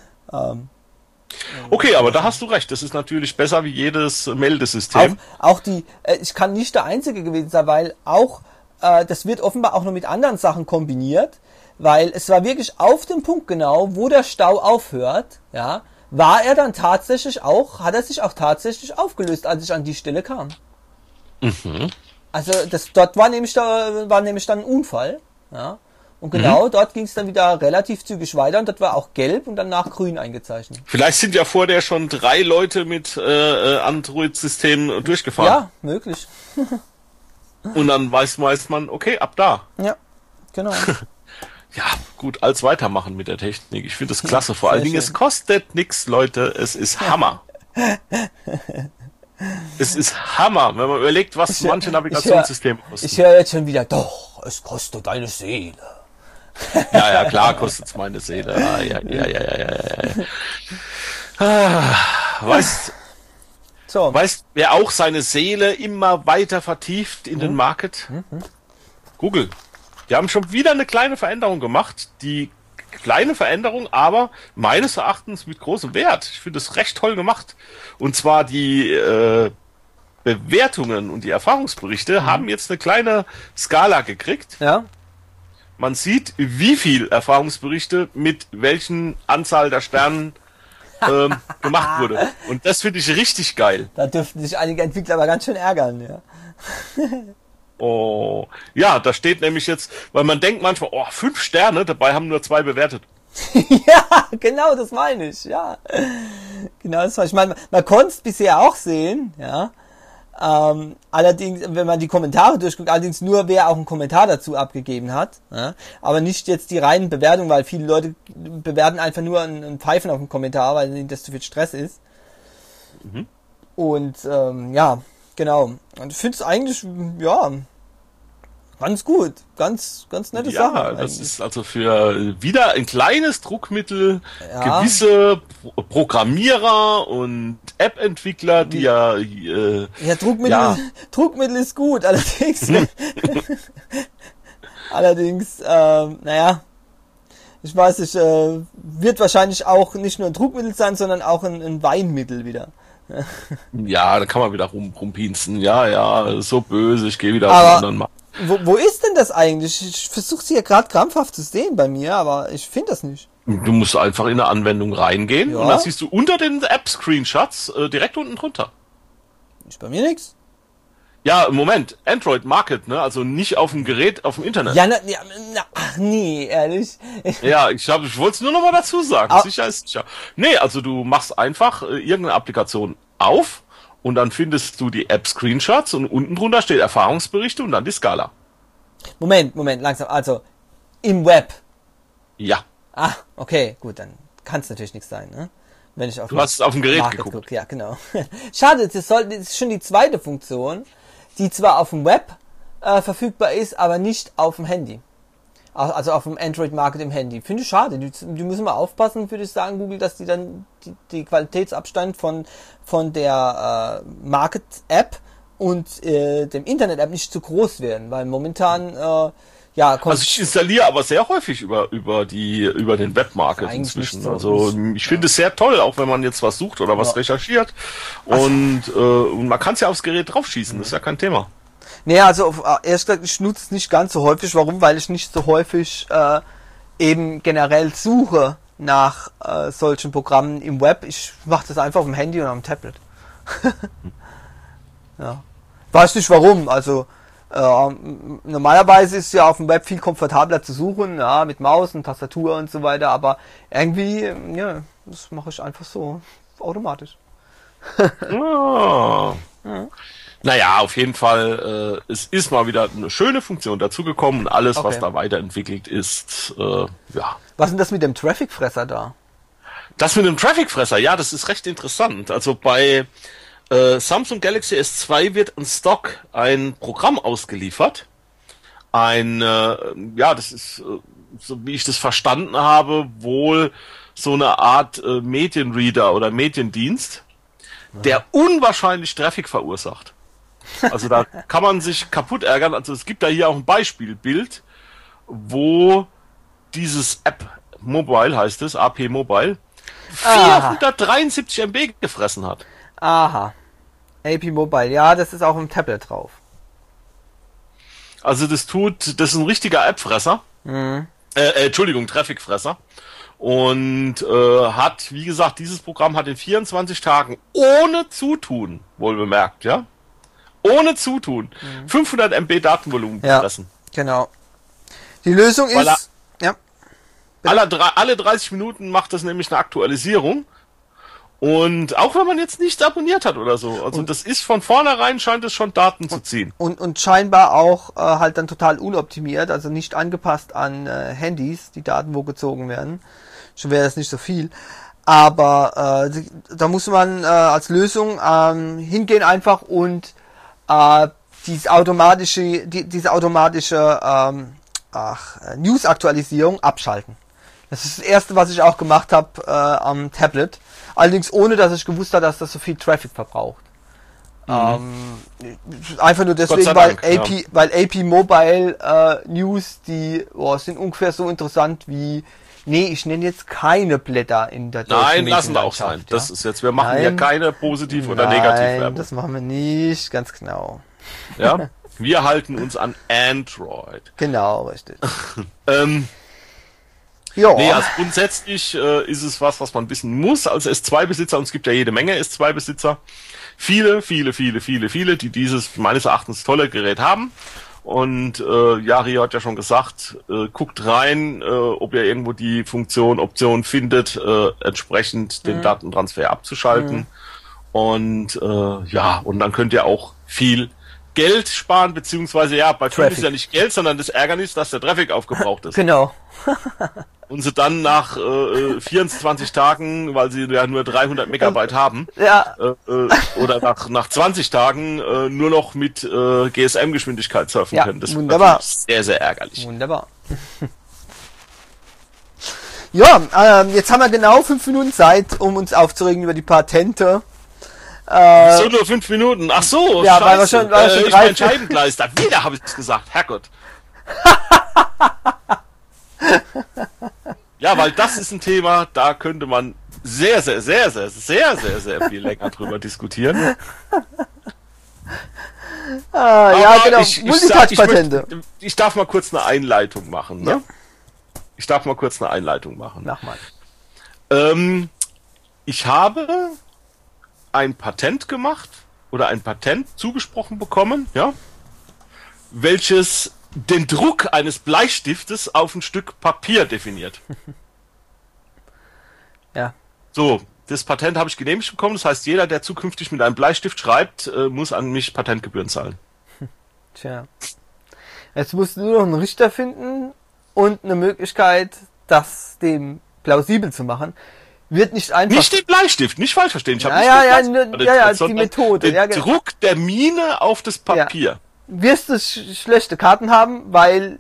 Okay, aber da hast du recht. Das ist natürlich besser wie jedes Meldesystem. Auch ich kann nicht der Einzige gewesen sein, weil auch, das wird offenbar auch noch mit anderen Sachen kombiniert, weil es war wirklich auf dem Punkt genau, wo der Stau aufhört, ja, hat er sich auch tatsächlich aufgelöst, als ich an die Stelle kam. Also dort war nämlich dann ein Unfall, ja. Und genau dort ging es dann wieder relativ zügig weiter und dort war auch gelb und danach grün eingezeichnet. Vielleicht sind ja vor der schon 3 Leute mit Android-Systemen durchgefahren. Ja, möglich. Und dann weiß man, okay, ab da. Ja, genau. Ja, gut, als weitermachen mit der Technik. Ich finde das klasse. Vor allen Dingen, es kostet nichts, Leute. Es ist Hammer. Es ist Hammer, wenn man überlegt, was manche Navigationssysteme kosten. Ich höre jetzt schon wieder, doch, es kostet deine Seele. Ja, klar kostet's meine Seele. Ja. Weißt, wer auch seine Seele immer weiter vertieft in den Market? Google. Die haben schon wieder eine kleine Veränderung gemacht. Die kleine Veränderung, aber meines Erachtens mit großem Wert. Ich finde es recht toll gemacht. Und zwar die Bewertungen und die Erfahrungsberichte haben jetzt eine kleine Skala gekriegt. Ja. Man sieht, wie viel Erfahrungsberichte mit welchen Anzahl der Sternen gemacht wurde. Und das finde ich richtig geil. Da dürften sich einige Entwickler aber ganz schön ärgern, ja. Oh, ja, da steht nämlich jetzt, weil man denkt manchmal, 5 Sterne, dabei haben nur 2 bewertet. Ja, genau, das meine ich, ja. Genau, das meine ich. Man konnte es bisher auch sehen, ja. Allerdings, wenn man die Kommentare durchguckt, allerdings nur, wer auch einen Kommentar dazu abgegeben hat, ja? Aber nicht jetzt die reinen Bewertungen, weil viele Leute bewerten einfach nur einen Pfeifen auf den Kommentar, weil ihnen das zu viel Stress ist. Und ja, genau. Und ich finde es eigentlich, ja, Ganz gut, ganz nette Sache. Ja, das ist also für wieder ein kleines Druckmittel, Ja. gewisse Programmierer und App-Entwickler, die ja, Ja, Druckmittel, ja. Druckmittel ist gut, allerdings, naja, ich weiß nicht, wird wahrscheinlich auch nicht nur ein Druckmittel sein, sondern auch ein Weinmittel wieder. ja, da kann man wieder rumpinsen. Ja, so böse, ich gehe wieder auf Aber einen anderen Markt. wo ist denn das eigentlich? Ich versuche sie ja gerade krampfhaft zu sehen bei mir, aber ich finde das nicht. Du musst einfach in eine Anwendung reingehen Ja. und dann siehst du unter den App-Screenshots direkt unten drunter. Ist bei mir nichts. Ja, im Moment, Android Market, ne? Also nicht auf dem Gerät, auf dem Internet. Ja, ach nee, ehrlich. Ja, ich wollte es nur noch mal dazu sagen. Sicher ist sicher. Nee, also du machst einfach irgendeine Applikation auf und dann findest du die App-Screenshots und unten drunter steht Erfahrungsberichte und dann die Skala. Moment, langsam. Also, im Web. Ja. Ah, okay, gut, dann kann es natürlich nichts sein, ne? Wenn ich auf Du hast es auf dem Gerät Market geguckt. guck. Ja, genau. Schade, das ist schon die zweite Funktion, die zwar auf dem Web verfügbar ist, aber nicht auf dem Handy. Also auf dem Android Market im Handy. Finde ich schade. Die müssen mal aufpassen, würde ich sagen, Google, dass die dann die Qualitätsabstand von der Market App und dem Internet App nicht zu groß werden, weil momentan Also ich installiere aber sehr häufig über den Webmarket Eigentlich inzwischen. nicht so. Also ich finde es sehr toll, auch wenn man jetzt was sucht oder was recherchiert. Und man kann es ja aufs Gerät draufschießen, das ist ja kein Thema. Nee, also ehrlich gesagt, ich nutze es nicht ganz so häufig. Warum? Weil ich nicht so häufig eben generell suche nach solchen Programmen im Web. Ich mache das einfach auf dem Handy und am Tablet. Ja. Weiß nicht warum. Also normalerweise ist ja auf dem Web viel komfortabler zu suchen, ja, mit Maus und Tastatur und so weiter. Aber irgendwie, ja, das mache ich einfach so automatisch. Ja. Naja, auf jeden Fall, es ist mal wieder eine schöne Funktion dazugekommen und alles, was da weiterentwickelt ist, ja. Was ist denn das mit dem Trafficfresser da? Das mit dem Trafficfresser, ja, das ist recht interessant. Also bei Samsung Galaxy S2 wird in Stock ein Programm ausgeliefert. Das ist, so wie ich das verstanden habe, wohl so eine Art Medienreader oder Mediendienst, der unwahrscheinlich Traffic verursacht. Also da kann man sich kaputt ärgern. Also es gibt da hier auch ein Beispielbild, wo dieses App Mobile heißt es, AP Mobile, 473 MB gefressen hat. Aha. AP Mobile, ja, das ist auch im Tablet drauf. Also das ist ein richtiger Appfresser. Entschuldigung, Trafficfresser. Und hat, wie gesagt, dieses Programm hat in 24 Tagen ohne Zutun, wohl bemerkt, ja? Ohne Zutun, 500 MB Datenvolumen gefressen. Genau. Die Lösung ist... Alle 30 Minuten macht das nämlich eine Aktualisierung. Und auch wenn man jetzt nichts abonniert hat oder so. Also das ist von vornherein, scheint es schon Daten zu ziehen. Und scheinbar auch halt dann total unoptimiert, also nicht angepasst an Handys, die Daten wo gezogen werden. Schon wäre das nicht so viel. Aber da muss man als Lösung hingehen einfach und diese automatische News-Aktualisierung abschalten. Das ist das erste, was ich auch gemacht habe am Tablet. Allerdings ohne, dass ich gewusst habe, dass das so viel Traffic verbraucht. Einfach nur deswegen, weil AP Mobile News, die sind ungefähr so interessant wie... Nee, ich nenne jetzt keine Blätter in der deutschen Nein, lassen wir auch sein. Ja? Das ist jetzt, wir machen hier keine Positiv- oder Negativwerbung. Nein, das machen wir nicht, ganz genau. Ja, wir halten uns an Android. Genau, richtig. Nee, also grundsätzlich ist es was man wissen muss als S2-Besitzer, und es gibt ja jede Menge S2-Besitzer. Viele, die dieses meines Erachtens tolle Gerät haben. Und Rio hat ja schon gesagt, guckt rein, ob ihr irgendwo die Option findet, entsprechend den Datentransfer abzuschalten. Und und dann könnt ihr auch viel Geld sparen, beziehungsweise bei vielen ist ja nicht Geld, sondern das Ärgernis, dass der Traffic aufgebraucht ist. Genau. und sie dann nach 24 Tagen, weil sie ja nur 300 Megabyte haben, oder nach 20 Tagen nur noch mit GSM-Geschwindigkeit surfen können. Das wunderbar. ist sehr, sehr ärgerlich. Wunderbar. Ja, jetzt haben wir genau 5 Minuten Zeit, um uns aufzuregen über die Patente. So nur 5 Minuten. Ach so, ja, scheiße. War schon ich mein Scheibengleister. Wieder habe ich es gesagt. Herrgott. Ja, weil das ist ein Thema, da könnte man sehr, sehr, sehr, sehr, sehr, sehr, sehr viel länger drüber diskutieren. Ja, genau. Multitouch-Patente. Ich darf mal kurz eine Einleitung machen. Ne? Ja. Ich darf mal kurz eine Einleitung machen. Mach mal. Ich habe ein Patent gemacht oder ein Patent zugesprochen bekommen, ja, welches den Druck eines Bleistiftes auf ein Stück Papier definiert. Ja. So, das Patent habe ich genehmigt bekommen, das heißt, jeder, der zukünftig mit einem Bleistift schreibt, muss an mich Patentgebühren zahlen. Tja. Jetzt musst du nur noch einen Richter finden und eine Möglichkeit, das dem plausibel zu machen. Wird nicht einfach. Nicht den Bleistift, nicht falsch verstehen. Ich habe die Methode. Den Druck der Mine auf das Papier. Ja. Wirst du schlechte Karten haben, weil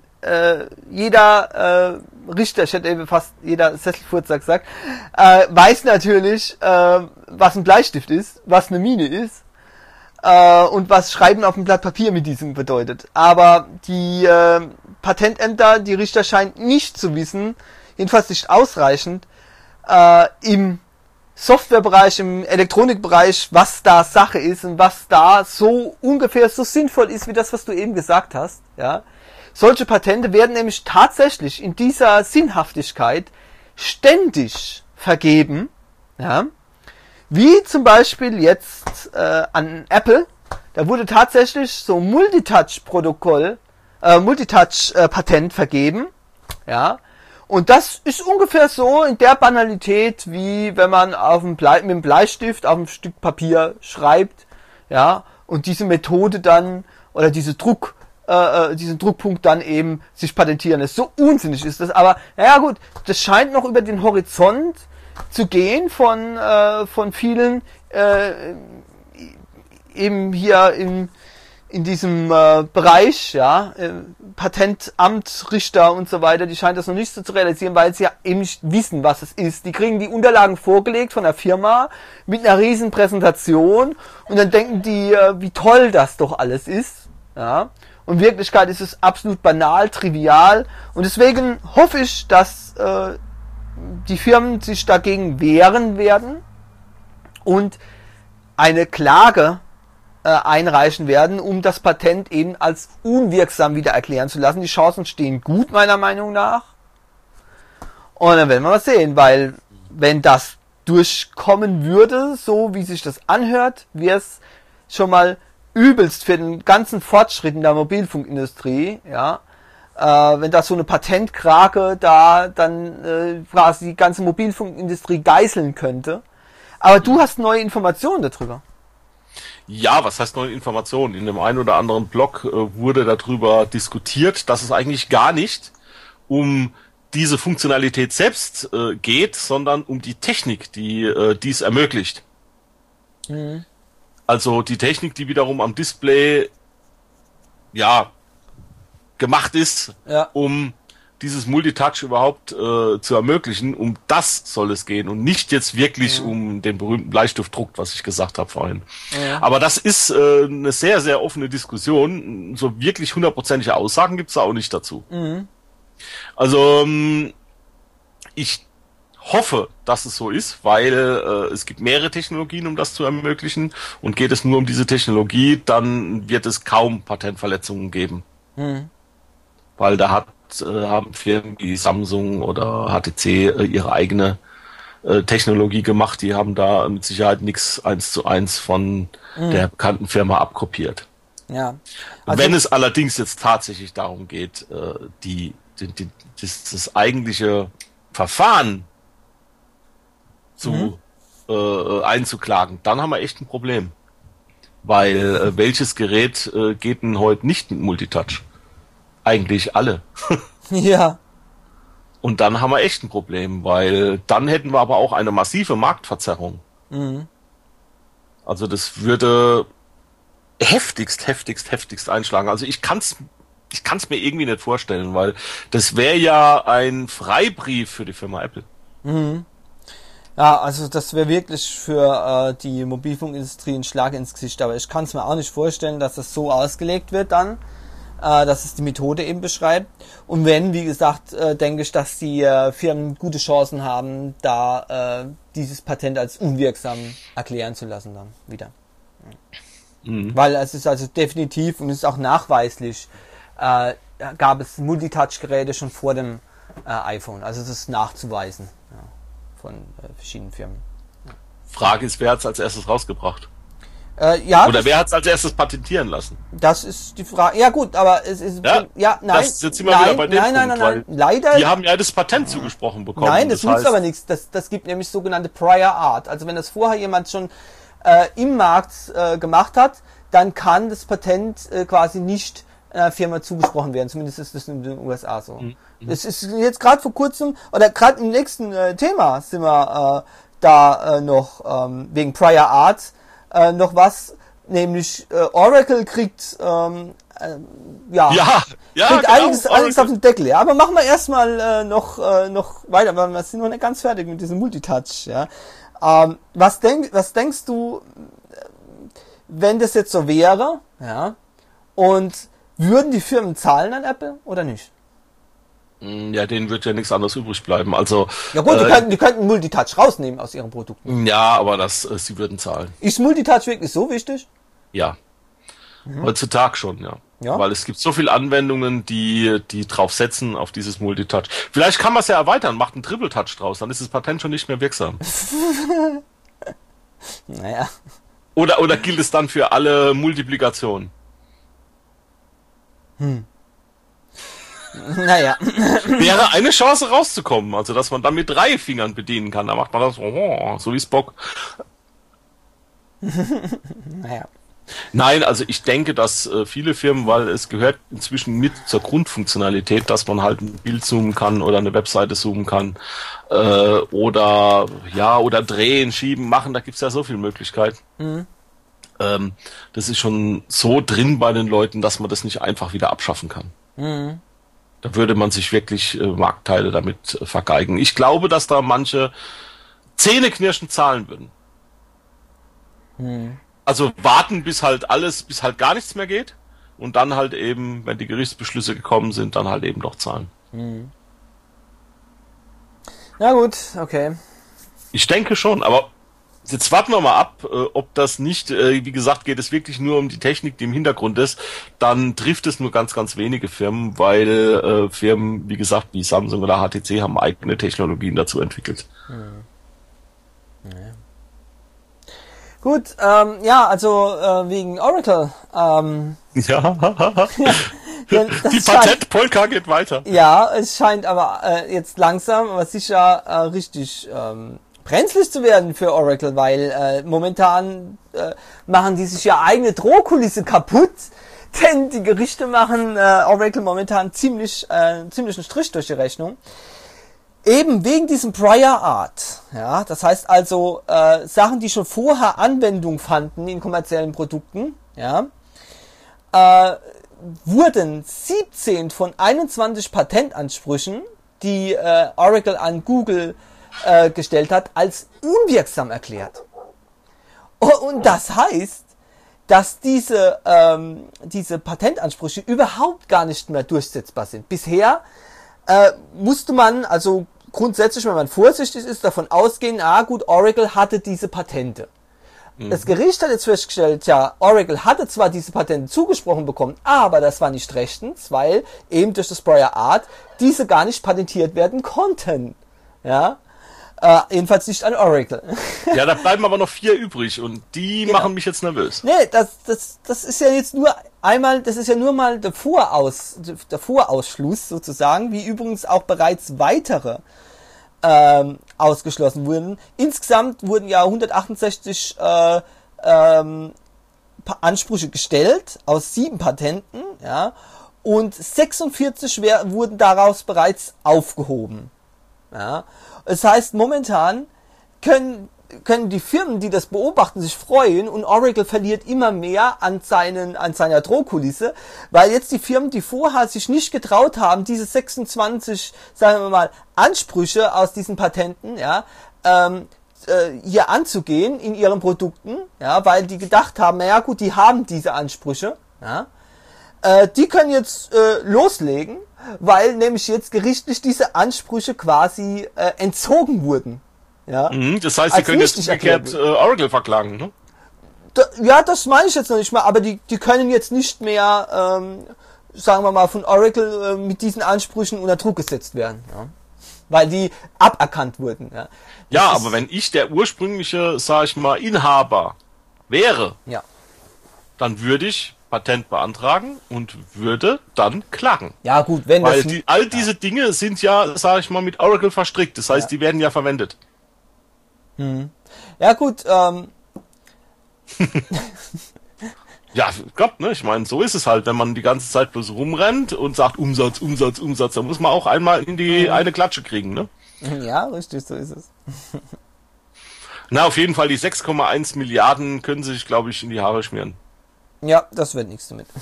jeder Richter, ich hätte eben fast jeder Sesselfurzer gesagt, weiß natürlich, was ein Bleistift ist, was eine Mine ist und was Schreiben auf dem Blatt Papier mit diesem bedeutet. Aber die Patentämter, die Richter scheinen nicht zu wissen, jedenfalls nicht ausreichend, im Softwarebereich, im Elektronikbereich, was da Sache ist und was da so ungefähr so sinnvoll ist, wie das, was du eben gesagt hast. Ja, solche Patente werden nämlich tatsächlich in dieser Sinnhaftigkeit ständig vergeben. Ja, wie zum Beispiel jetzt an Apple. Da wurde tatsächlich so ein Multitouch-Patent vergeben. Ja. Und das ist ungefähr so in der Banalität, wie wenn man mit dem Bleistift auf ein Stück Papier schreibt, ja, und diese Methode dann, oder diesen Druckpunkt dann eben sich patentieren lässt. So unsinnig ist das, aber, naja gut, das scheint noch über den Horizont zu gehen von vielen, eben hier in diesem Bereich, ja, Patentamt, Richter und so weiter, die scheinen das noch nicht so zu realisieren, weil sie ja eben nicht wissen, was es ist. Die kriegen die Unterlagen vorgelegt von der Firma mit einer riesen Präsentation und dann denken die, wie toll das doch alles ist, ja. Und in Wirklichkeit ist es absolut banal, trivial und deswegen hoffe ich, dass die Firmen sich dagegen wehren werden und eine Klage einreichen werden, um das Patent eben als unwirksam wieder erklären zu lassen. Die Chancen stehen gut, meiner Meinung nach. Und dann werden wir mal sehen, weil wenn das durchkommen würde, so wie sich das anhört, wäre es schon mal übelst für den ganzen Fortschritt in der Mobilfunkindustrie, ja. Wenn da so eine Patentkrake da dann quasi die ganze Mobilfunkindustrie geißeln könnte. Aber du hast neue Informationen darüber. Ja, was heißt neue Informationen? In dem einen oder anderen Blog wurde darüber diskutiert, dass es eigentlich gar nicht um diese Funktionalität selbst geht, sondern um die Technik, die dies ermöglicht. Mhm. Also die Technik, die wiederum am Display gemacht ist, um dieses Multitouch überhaupt zu ermöglichen, um das soll es gehen und nicht jetzt wirklich um den berühmten Bleistiftdruck, was ich gesagt habe vorhin. Ja. Aber das ist eine sehr, sehr offene Diskussion. So wirklich hundertprozentige Aussagen gibt's da auch nicht dazu. Mhm. Also ich hoffe, dass es so ist, weil es gibt mehrere Technologien, um das zu ermöglichen und geht es nur um diese Technologie, dann wird es kaum Patentverletzungen geben. Mhm. Weil da haben Firmen wie Samsung oder HTC ihre eigene Technologie gemacht. Die haben da mit Sicherheit nichts 1:1 von der bekannten Firma abkopiert. Ja. Also wenn es allerdings jetzt tatsächlich darum geht, das eigentliche Verfahren einzuklagen, dann haben wir echt ein Problem. Weil welches Gerät geht denn heute nicht mit Multitouch? Eigentlich alle. Ja. Und dann haben wir echt ein Problem, weil dann hätten wir aber auch eine massive Marktverzerrung. Mhm. Also das würde heftigst einschlagen. Also ich kann's mir irgendwie nicht vorstellen, weil das wäre ja ein Freibrief für die Firma Apple. Mhm. Ja, also das wäre wirklich für die Mobilfunkindustrie ein Schlag ins Gesicht, aber ich kann es mir auch nicht vorstellen, dass das so ausgelegt wird dann, dass es die Methode eben beschreibt. Und wenn, wie gesagt, denke ich, dass die Firmen gute Chancen haben, da dieses Patent als unwirksam erklären zu lassen dann wieder. Mhm. Weil es ist also definitiv und es ist auch nachweislich, gab es Multitouch-Geräte schon vor dem iPhone. Also das ist nachzuweisen von verschiedenen Firmen. Frage ist, wer hat es als erstes rausgebracht? Ja, oder wer hat es als erstes patentieren lassen? Das ist die Frage. Ja gut, aber es ist nein. Das jetzt immer wieder bei dem nein. Leider. Die haben ja das Patent zugesprochen bekommen. Nein, das nutzt aber nichts. Das gibt nämlich sogenannte Prior Art. Also wenn das vorher jemand schon im Markt gemacht hat, dann kann das Patent quasi nicht einer Firma zugesprochen werden. Zumindest ist das in den USA so. Es ist jetzt gerade vor kurzem, oder gerade im nächsten Thema sind wir noch wegen Prior Art noch was, nämlich Oracle kriegt kriegt einiges auf den Deckel, ja. Aber machen wir erstmal noch weiter, weil wir sind noch nicht ganz fertig mit diesem Multitouch, ja. Was denkst du, wenn das jetzt so wäre, ja, und würden die Firmen zahlen an Apple oder nicht? Ja, denen wird ja nichts anderes übrig bleiben. Also ja gut, die könnten Multitouch rausnehmen aus ihren Produkten. Ja, aber sie würden zahlen. Ist Multitouch wirklich so wichtig? Ja. Heutzutage schon, ja. Weil es gibt so viele Anwendungen, die drauf setzen, auf dieses Multitouch. Vielleicht kann man es ja erweitern, macht einen Triple Touch draus, dann ist das Patent schon nicht mehr wirksam. Naja. Oder gilt es dann für alle Multiplikationen? Naja. Wäre eine Chance rauszukommen, also dass man dann mit 3 Fingern bedienen kann. Da macht man das so wie Spock. Naja. Nein, also ich denke, dass viele Firmen, weil es gehört inzwischen mit zur Grundfunktionalität, dass man halt ein Bild zoomen kann oder eine Webseite zoomen kann oder drehen, schieben, machen, da gibt's ja so viele Möglichkeiten. Das ist schon so drin bei den Leuten, dass man das nicht einfach wieder abschaffen kann. Da würde man sich wirklich Marktteile damit vergeigen. Ich glaube, dass da manche zähneknirschend zahlen würden. Also warten, bis halt gar nichts mehr geht und dann halt eben, wenn die Gerichtsbeschlüsse gekommen sind, dann halt eben doch zahlen. Na gut, okay. Ich denke schon, aber jetzt warten wir mal ab, ob das nicht, wie gesagt, geht es wirklich nur um die Technik, die im Hintergrund ist, dann trifft es nur ganz, ganz wenige Firmen, weil Firmen, wie gesagt, wie Samsung oder HTC haben eigene Technologien dazu entwickelt. Naja. Gut, also wegen Oracle. Die Patentpolka geht weiter. Ja, es scheint aber jetzt langsam, aber sicher richtig brenzlig zu werden für Oracle, weil momentan machen die sich ja eigene Drohkulisse kaputt, denn die Gerichte machen Oracle momentan ziemlichen Strich durch die Rechnung. Eben wegen diesem Prior Art, ja, das heißt also Sachen, die schon vorher Anwendung fanden in kommerziellen Produkten, ja, wurden 17 von 21 Patentansprüchen, die Oracle an Google gestellt hat, als unwirksam erklärt. Und das heißt, dass diese Patentansprüche überhaupt gar nicht mehr durchsetzbar sind. Bisher musste man, also grundsätzlich, wenn man vorsichtig ist, davon ausgehen, gut, Oracle hatte diese Patente. Das Gericht hat jetzt festgestellt, ja, Oracle hatte zwar diese Patente zugesprochen bekommen, aber das war nicht rechtens, weil eben durch das Prior Art diese gar nicht patentiert werden konnten. Ja, jedenfalls nicht an Oracle. Ja, da bleiben aber noch 4 übrig und die machen mich jetzt nervös. Nee, das ist ja jetzt nur einmal, das ist ja nur mal der Vorausschluss sozusagen, wie übrigens auch bereits weitere ausgeschlossen wurden. Insgesamt wurden ja 168 Ansprüche gestellt aus 7 Patenten, ja, und 46 wurden daraus bereits aufgehoben. Ja. Das heißt, momentan können die Firmen, die das beobachten, sich freuen und Oracle verliert immer mehr an seiner Drohkulisse, weil jetzt die Firmen, die vorher sich nicht getraut haben, diese 26, sagen wir mal, Ansprüche aus diesen Patenten, ja, hier anzugehen in ihren Produkten, ja, weil die gedacht haben, naja gut, die haben diese Ansprüche, ja, die können jetzt loslegen, weil nämlich jetzt gerichtlich diese Ansprüche quasi entzogen wurden. Ja. Das heißt, sie können jetzt umgekehrt Oracle verklagen, ne? Ja, das meine ich jetzt noch nicht mal, aber die können jetzt nicht mehr, sagen wir mal, von Oracle mit diesen Ansprüchen unter Druck gesetzt werden. Ja. Weil die aberkannt wurden. Ja, ja, aber wenn ich der ursprüngliche, sag ich mal, Inhaber wäre, ja, dann würde ich Patent beantragen und würde dann klagen. Ja gut, wenn weil das... all diese Dinge sind ja, sag ich mal, mit Oracle verstrickt. Das heißt, die werden ja verwendet. Ja gut, ja, Gott, ne? Ich meine, so ist es halt, wenn man die ganze Zeit bloß rumrennt und sagt Umsatz, Umsatz, Umsatz, dann muss man auch einmal in die eine Klatsche kriegen, ne? Ja, richtig, so ist es. Na, auf jeden Fall, die 6,1 Milliarden können sich, glaube ich, in die Haare schmieren. Ja, das wird nichts damit.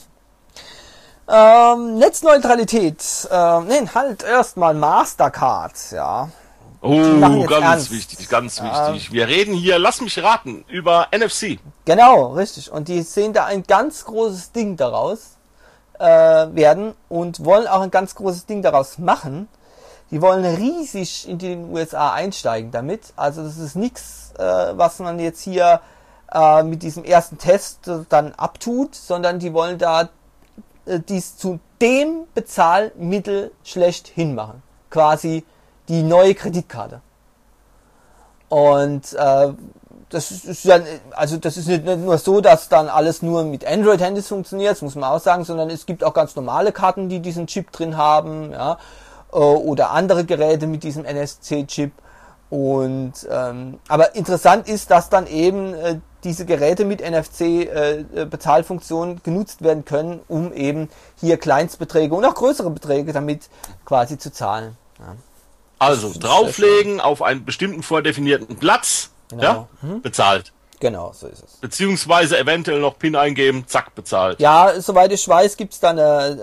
Netzneutralität. Halt erstmal Mastercard, ja. Oh, ganz wichtig, ganz wichtig. Wir reden hier, lass mich raten, über NFC. Genau, richtig. Und die sehen da ein ganz großes Ding daraus werden und wollen auch ein ganz großes Ding daraus machen. Die wollen riesig in den USA einsteigen damit. Also das ist nichts, was man jetzt hier mit diesem ersten Test dann abtut, sondern die wollen da dies zu dem Bezahlmittel schlechthin machen. Quasi die neue Kreditkarte. Und das ist ja, also das ist nicht nur so, dass dann alles nur mit Android-Handys funktioniert, das muss man auch sagen, sondern es gibt auch ganz normale Karten, die diesen Chip drin haben, ja, oder andere Geräte mit diesem NFC-Chip. Und aber interessant ist, dass dann eben diese Geräte mit NFC-Bezahlfunktion genutzt werden können, um eben hier Kleinstbeträge und auch größere Beträge damit quasi zu zahlen. Ja. Also drauflegen auf einen bestimmten vordefinierten Platz, genau. Ja, bezahlt. Genau, so ist es. Beziehungsweise eventuell noch PIN eingeben, zack, bezahlt. Ja, soweit ich weiß, gibt's dann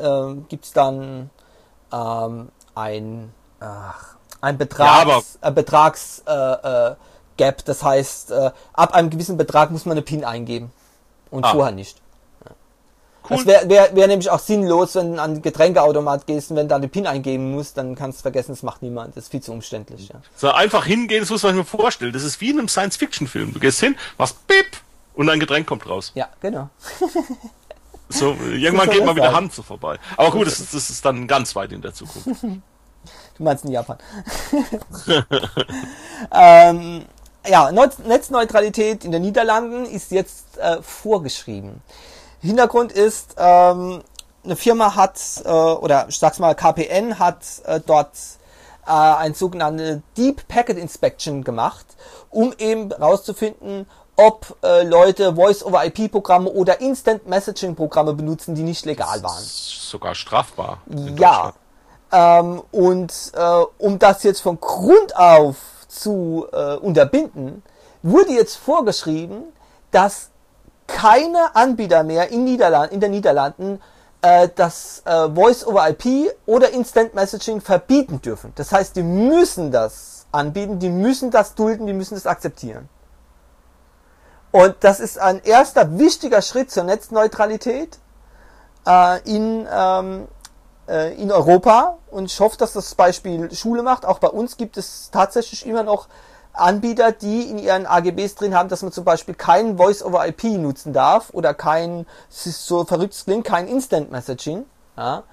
ein Betragsgap. Das heißt, ab einem gewissen Betrag muss man eine PIN eingeben und vorher nicht. Cool. Das wäre nämlich auch sinnlos, wenn du an den Getränkeautomat gehst und wenn du da eine PIN eingeben musst, dann kannst du vergessen, das macht niemand. Das ist viel zu umständlich. Ja. So, einfach hingehen, das muss man sich mir vorstellen. Das ist wie in einem Science-Fiction-Film. Du gehst hin, machst Bip und dein Getränk kommt raus. Ja, genau. So, irgendwann geht mal wieder Hand so vorbei. Aber gut, das ist dann ganz weit in der Zukunft. Du meinst in Japan. Ja, Netzneutralität in den Niederlanden ist jetzt vorgeschrieben. Hintergrund ist, eine Firma hat, oder ich sag's mal, KPN hat dort ein sogenannte Deep Packet Inspection gemacht, um eben herauszufinden, ob Leute Voice-over-IP-Programme oder Instant Messaging-Programme benutzen, die nicht legal waren. Sogar strafbar. Ja. Um das jetzt von Grund auf zu unterbinden, wurde jetzt vorgeschrieben, dass keine Anbieter mehr in den Niederlanden das Voice-over-IP oder Instant Messaging verbieten dürfen. Das heißt, die müssen das anbieten, die müssen das dulden, die müssen das akzeptieren. Und das ist ein erster wichtiger Schritt zur Netzneutralität in Europa. Und ich hoffe, dass das Beispiel Schule macht. Auch bei uns gibt es tatsächlich immer noch Anbieter, die in ihren AGBs drin haben, dass man zum Beispiel kein Voice-over-IP nutzen darf oder kein, es ist so verrückt es klingt, kein Instant-Messaging. Ja?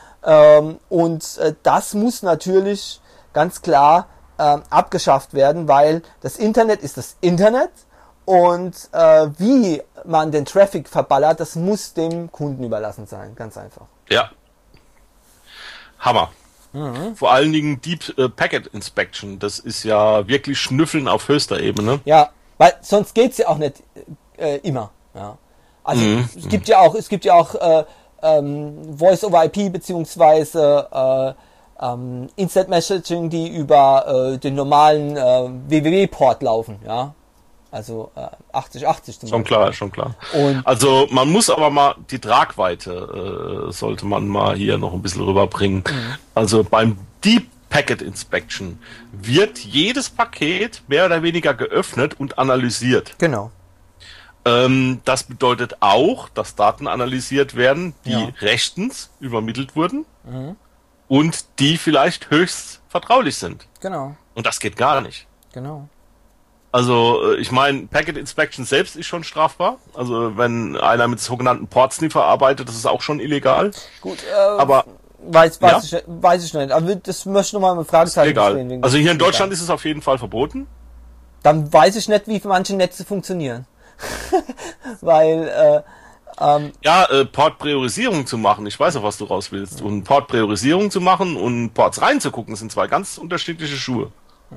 Das muss natürlich ganz klar abgeschafft werden, weil das Internet ist das Internet und wie man den Traffic verballert, das muss dem Kunden überlassen sein, ganz einfach. Ja. Hammer. Vor allen Dingen Deep Packet Inspection, das ist ja wirklich Schnüffeln auf höchster Ebene. Ja, weil sonst geht's ja auch nicht immer. Ja. Also es gibt ja auch Voice over IP beziehungsweise Instant Messaging, die über den normalen www-Port laufen, ja. Also 8080 zum Beispiel. Schon klar. Und also man muss aber mal die Tragweite sollte man mal hier noch ein bisschen rüberbringen. Also beim Deep Packet Inspection wird jedes Paket mehr oder weniger geöffnet und analysiert. Genau. Das bedeutet auch, dass Daten analysiert werden, die rechtens übermittelt wurden und die vielleicht höchst vertraulich sind. Genau. Und das geht gar nicht. Genau. Also, ich meine, Packet Inspection selbst ist schon strafbar. Also, wenn einer mit sogenannten Port-Sniffer arbeitet, das ist auch schon illegal. Gut, aber weiß ich noch nicht. Aber das möchte ich nochmal mit Fragezeichen stellen. Also hier in Deutschland ist es auf jeden Fall verboten. Dann weiß ich nicht, wie manche Netze funktionieren. Weil, Port-Priorisierung zu machen, ich weiß auch, was du raus willst. Und Port-Priorisierung zu machen und Ports reinzugucken, sind zwei ganz unterschiedliche Schuhe.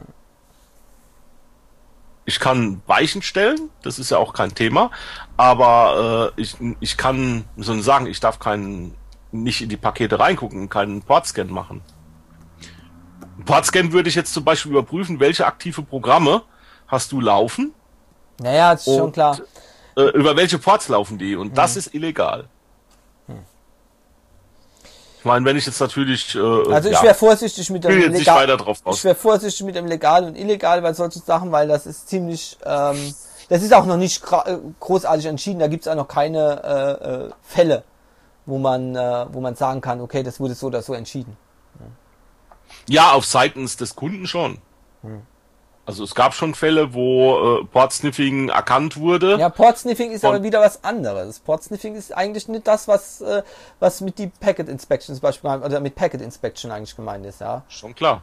Ich kann Weichen stellen, das ist ja auch kein Thema, aber ich kann, wie soll ich sagen, ich darf nicht in die Pakete reingucken und keinen Portscan machen. Portscan würde ich jetzt zum Beispiel überprüfen, welche aktive Programme hast du laufen. Naja, das ist schon klar. Über welche Ports laufen die und das ist illegal. Ich meine, wenn ich jetzt natürlich... also ich wäre vorsichtig mit dem legal und illegal bei solchen Sachen, weil das ist ziemlich... das ist auch noch nicht großartig entschieden. Da gibt es auch noch keine Fälle, wo man sagen kann, okay, das wurde so oder so entschieden. Ja, auf seitens des Kunden schon. Also es gab schon Fälle, wo Port-Sniffing erkannt wurde. Ja, Port-Sniffing ist aber wieder was anderes. Port-Sniffing ist eigentlich nicht das, was mit die Packet Inspection zum Beispiel, oder mit Packet Inspection eigentlich gemeint ist, ja. Schon klar.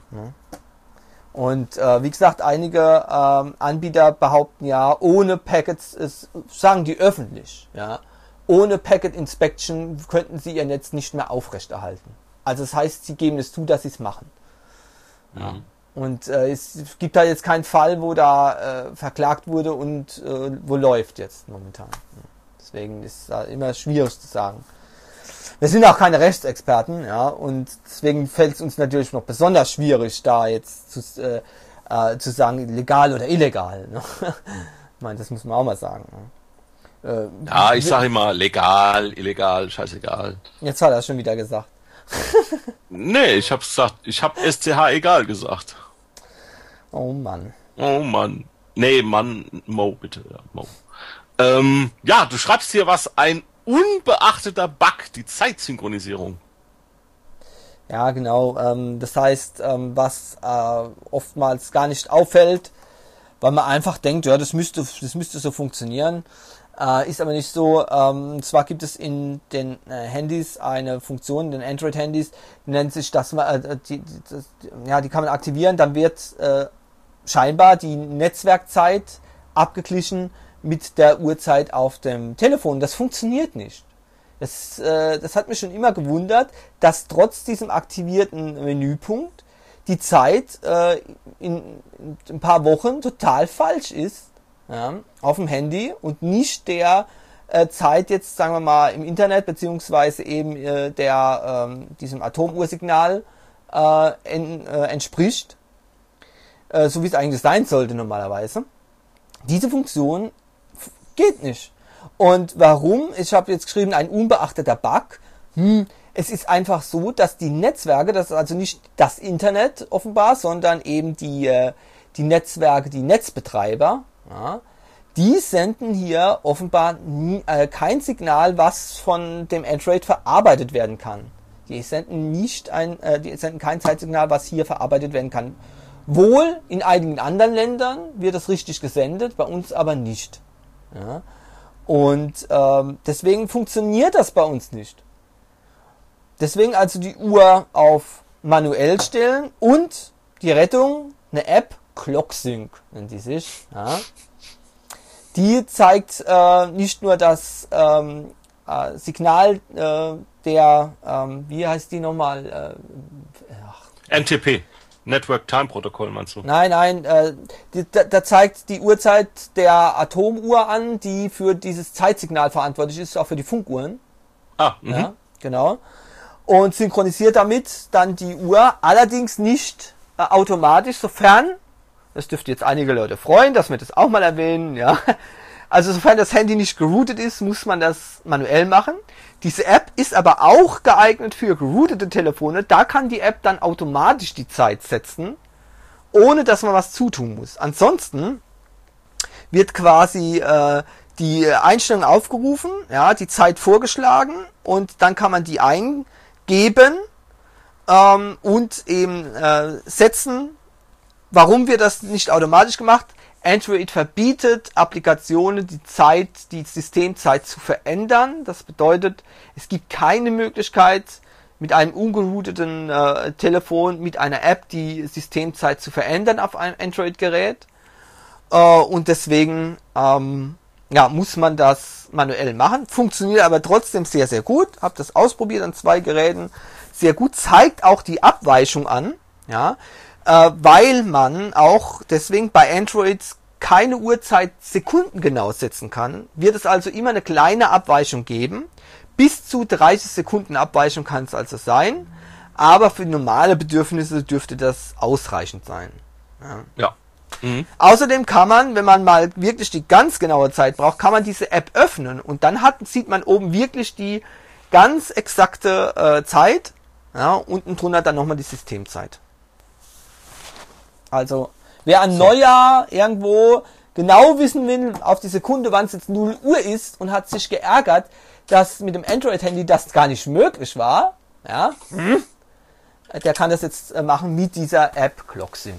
Und wie gesagt, einige Anbieter behaupten ja, ohne Packets, sagen die öffentlich, ja, ohne Packet Inspection könnten sie ihr Netz nicht mehr aufrechterhalten. Also das heißt, sie geben es zu, dass sie es machen. Ja. Und es gibt da jetzt keinen Fall, wo da verklagt wurde und wo läuft jetzt momentan. Deswegen ist es da immer schwierig zu sagen. Wir sind auch keine Rechtsexperten, ja, und deswegen fällt es uns natürlich noch besonders schwierig, da jetzt zu sagen, legal oder illegal. Ne? Ich meine, das muss man auch mal sagen. Ne? Ja, ich sage immer legal, illegal, scheißegal. Jetzt hat er schon wieder gesagt. Nee, ich hab's gesagt, ich hab SCH egal gesagt. Oh Mann. Oh Mann. Nee, Mann, Mo, bitte. Ja, Mo. Ja, du schreibst hier was, ein unbeachteter Bug, die Zeitsynchronisierung. Ja, genau. Das heißt, was oftmals gar nicht auffällt, weil man einfach denkt, ja, das müsste so funktionieren. Ist aber nicht so. Und zwar gibt es in den Handys eine Funktion, in den Android-Handys, die nennt sich, dass man, die kann man aktivieren, dann wird scheinbar die Netzwerkzeit abgeglichen mit der Uhrzeit auf dem Telefon. Das funktioniert nicht. Das hat mich schon immer gewundert, dass trotz diesem aktivierten Menüpunkt die Zeit in ein paar Wochen total falsch ist, ja, auf dem Handy und nicht der Zeit jetzt, sagen wir mal, im Internet beziehungsweise eben diesem Atomuhrsignal entspricht, so wie es eigentlich sein sollte normalerweise. Diese Funktion geht nicht. Und warum? Ich habe jetzt geschrieben, ein unbeachteter Bug. Es ist einfach so, dass die Netzwerke, das ist also nicht das Internet offenbar, sondern eben die Netzwerke, die Netzbetreiber, ja, die senden hier offenbar kein Signal, was von dem Android verarbeitet werden kann. Die senden kein Zeitsignal, was hier verarbeitet werden kann. Wohl in einigen anderen Ländern wird das richtig gesendet, bei uns aber nicht. Ja. Und deswegen funktioniert das bei uns nicht. Deswegen also die Uhr auf manuell stellen und die Rettung, eine App, ClockSync nennt die sich. Ja. Die zeigt nicht nur das Signal wie heißt die nochmal? NTP. Network Time Protocol meinst du? Nein, da zeigt die Uhrzeit der Atomuhr an, die für dieses Zeitsignal verantwortlich ist, auch für die Funkuhren. Ah, ja, Genau. Und synchronisiert damit dann die Uhr, allerdings nicht automatisch, sofern, das dürfte jetzt einige Leute freuen, dass wir das auch mal erwähnen, ja. Also sofern das Handy nicht geroutet ist, muss man das manuell machen. Diese App ist aber auch geeignet für geroutete Telefone. Da kann die App dann automatisch die Zeit setzen, ohne dass man was zutun muss. Ansonsten wird quasi die Einstellung aufgerufen, ja, die Zeit vorgeschlagen und dann kann man die eingeben und eben setzen. Warum wird das nicht automatisch gemacht? Android verbietet Applikationen, die Systemzeit zu verändern. Das bedeutet, es gibt keine Möglichkeit, mit einem ungerouteten Telefon, mit einer App die Systemzeit zu verändern auf einem Android-Gerät. Und deswegen muss man das manuell machen. Funktioniert aber trotzdem sehr, sehr gut. Hab das ausprobiert an 2 Geräten. Sehr gut. Zeigt auch die Abweichung an. Ja. Weil man auch deswegen bei Android keine Uhrzeit sekundengenau setzen kann, wird es also immer eine kleine Abweichung geben. Bis zu 30 Sekunden Abweichung kann es also sein, aber für normale Bedürfnisse dürfte das ausreichend sein. Ja. Mhm. Außerdem kann man, wenn man mal wirklich die ganz genaue Zeit braucht, kann man diese App öffnen und dann sieht man oben wirklich die ganz exakte Zeit, ja, unten drunter dann nochmal die Systemzeit. Also, wer an Neujahr irgendwo genau wissen will, auf die Sekunde, wann es jetzt 0 Uhr ist und hat sich geärgert, dass mit dem Android-Handy das gar nicht möglich war, ja, der kann das jetzt machen mit dieser App ClockSync.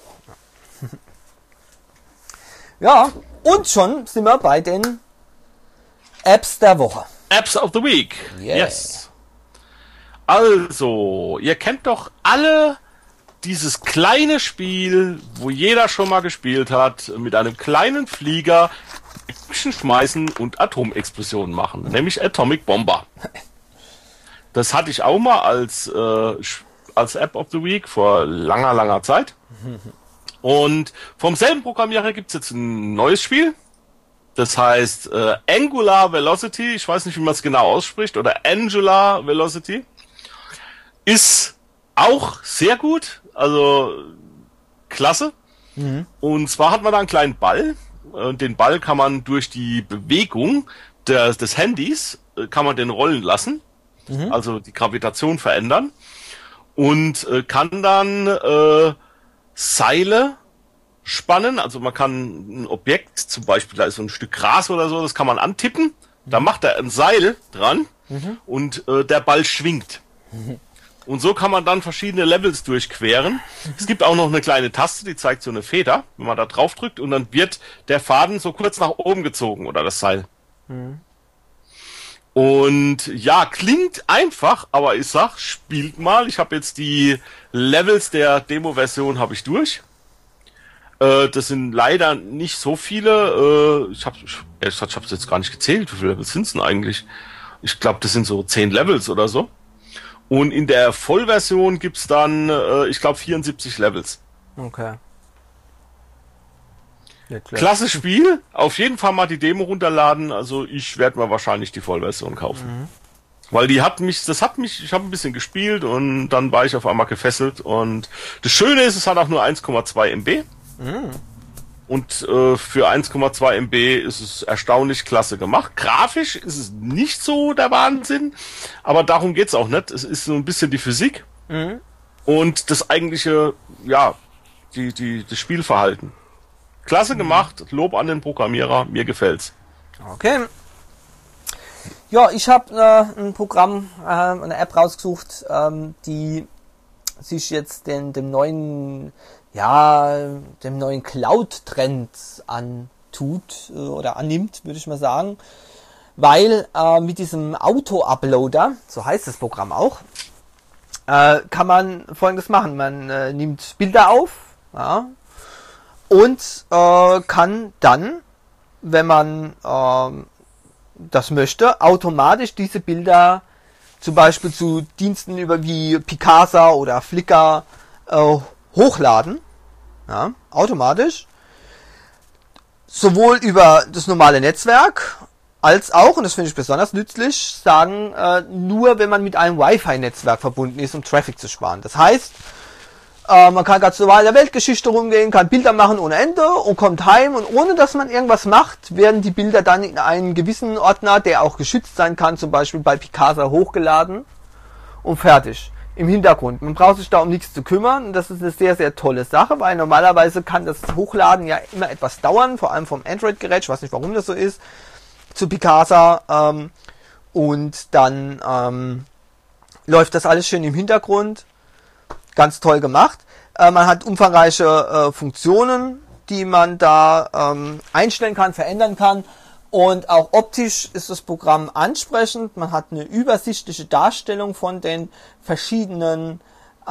Ja, und schon sind wir bei den Apps der Woche. Apps of the Week. Yeah. Yes. Also, ihr kennt doch alle dieses kleine Spiel, wo jeder schon mal gespielt hat, mit einem kleinen Flieger schmeißen und Atomexplosionen machen, nämlich Atomic Bomber. Das hatte ich auch mal als App of the Week vor langer, langer Zeit. Und vom selben Programmierer gibt's jetzt ein neues Spiel. Das heißt Angular Velocity, ich weiß nicht, wie man es genau ausspricht, oder Angular Velocity. Ist auch sehr gut, also klasse. Mhm. Und zwar hat man da einen kleinen Ball. Den Ball kann man durch die Bewegung des Handys, kann man den rollen lassen. Mhm. Also die Gravitation verändern. Und kann dann Seile spannen. Also man kann ein Objekt, zum Beispiel da ist so ein Stück Gras oder so, das kann man antippen. Da macht er ein Seil dran und der Ball schwingt. Mhm. Und so kann man dann verschiedene Levels durchqueren. Es gibt auch noch eine kleine Taste, die zeigt so eine Feder, wenn man da drauf drückt und dann wird der Faden so kurz nach oben gezogen oder das Seil. Mhm. Und ja, klingt einfach, aber ich sag, spielt mal. Ich habe jetzt die Levels der Demo-Version habe ich durch. Das sind leider nicht so viele. Ich hab's jetzt gar nicht gezählt. Wie viele Levels sind's denn eigentlich? Ich glaube, das sind so 10 Levels oder so. Und in der Vollversion gibt's dann, ich glaube, 74 Levels. Okay. Ja, klasse Spiel. Auf jeden Fall mal die Demo runterladen. Also ich werde mir wahrscheinlich die Vollversion kaufen. Mhm. Weil ich habe ein bisschen gespielt und dann war ich auf einmal gefesselt. Und das Schöne ist, es hat auch nur 1,2 MB. Mhm. Und für 1,2 MB ist es erstaunlich klasse gemacht. Grafisch ist es nicht so der Wahnsinn, aber darum geht's auch nicht. Es ist so ein bisschen die Physik und das eigentliche, ja, das Spielverhalten. Klasse gemacht, Lob an den Programmierer, mir gefällt's. Okay. Ja, ich habe ein Programm, eine App rausgesucht, die sich jetzt dem neuen Cloud-Trend antut oder annimmt, würde ich mal sagen. Weil mit diesem Auto-Uploader, so heißt das Programm auch, kann man Folgendes machen. Man nimmt Bilder auf, ja, und kann dann, wenn man das möchte, automatisch diese Bilder zum Beispiel zu Diensten wie Picasa oder Flickr hochladen, ja, automatisch, sowohl über das normale Netzwerk als auch, und das finde ich besonders nützlich, sagen, nur wenn man mit einem Wi-Fi-Netzwerk verbunden ist, um Traffic zu sparen. Das heißt, man kann ganz normal in der Weltgeschichte rumgehen, kann Bilder machen ohne Ende und kommt heim und ohne dass man irgendwas macht, werden die Bilder dann in einen gewissen Ordner, der auch geschützt sein kann, zum Beispiel bei Picasa hochgeladen und fertig. Im Hintergrund. Man braucht sich da um nichts zu kümmern und das ist eine sehr, sehr tolle Sache, weil normalerweise kann das Hochladen ja immer etwas dauern, vor allem vom Android-Gerät, ich weiß nicht, warum das so ist, zu Picasa und dann läuft das alles schön im Hintergrund. Ganz toll gemacht. Man hat umfangreiche Funktionen, die man da einstellen kann, verändern kann. Und auch optisch ist das Programm ansprechend. Man hat eine übersichtliche Darstellung von den verschiedenen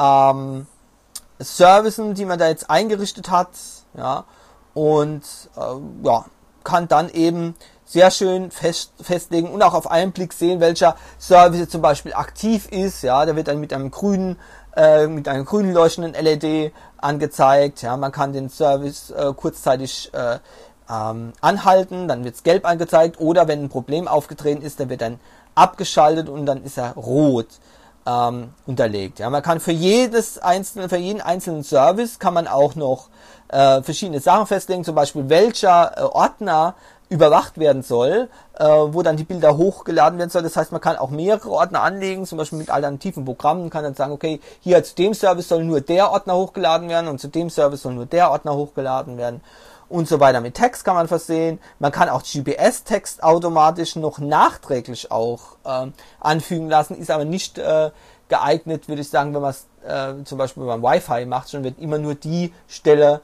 Services, die man da jetzt eingerichtet hat. Ja, und ja, kann dann eben sehr schön festlegen und auch auf einen Blick sehen, welcher Service zum Beispiel aktiv ist. Ja, der wird dann mit einem grünen leuchtenden LED angezeigt. Ja, man kann den Service kurzzeitig anhalten, dann wird es gelb angezeigt, oder wenn ein Problem aufgetreten ist, dann wird dann abgeschaltet und dann ist er rot unterlegt. Ja, man kann für jeden einzelnen Service kann man auch noch verschiedene Sachen festlegen, zum Beispiel welcher Ordner überwacht werden soll, wo dann die Bilder hochgeladen werden soll. Das heißt, man kann auch mehrere Ordner anlegen, zum Beispiel mit alternativen Programmen, kann dann sagen, okay, hier zu dem Service soll nur der Ordner hochgeladen werden und zu dem Service soll nur der Ordner hochgeladen werden und so weiter. Mit Text kann man versehen. Man kann auch GPS-Text automatisch noch nachträglich auch anfügen lassen, ist aber nicht geeignet, würde ich sagen, wenn man es zum Beispiel beim Wi-Fi macht, schon wird immer nur die Stelle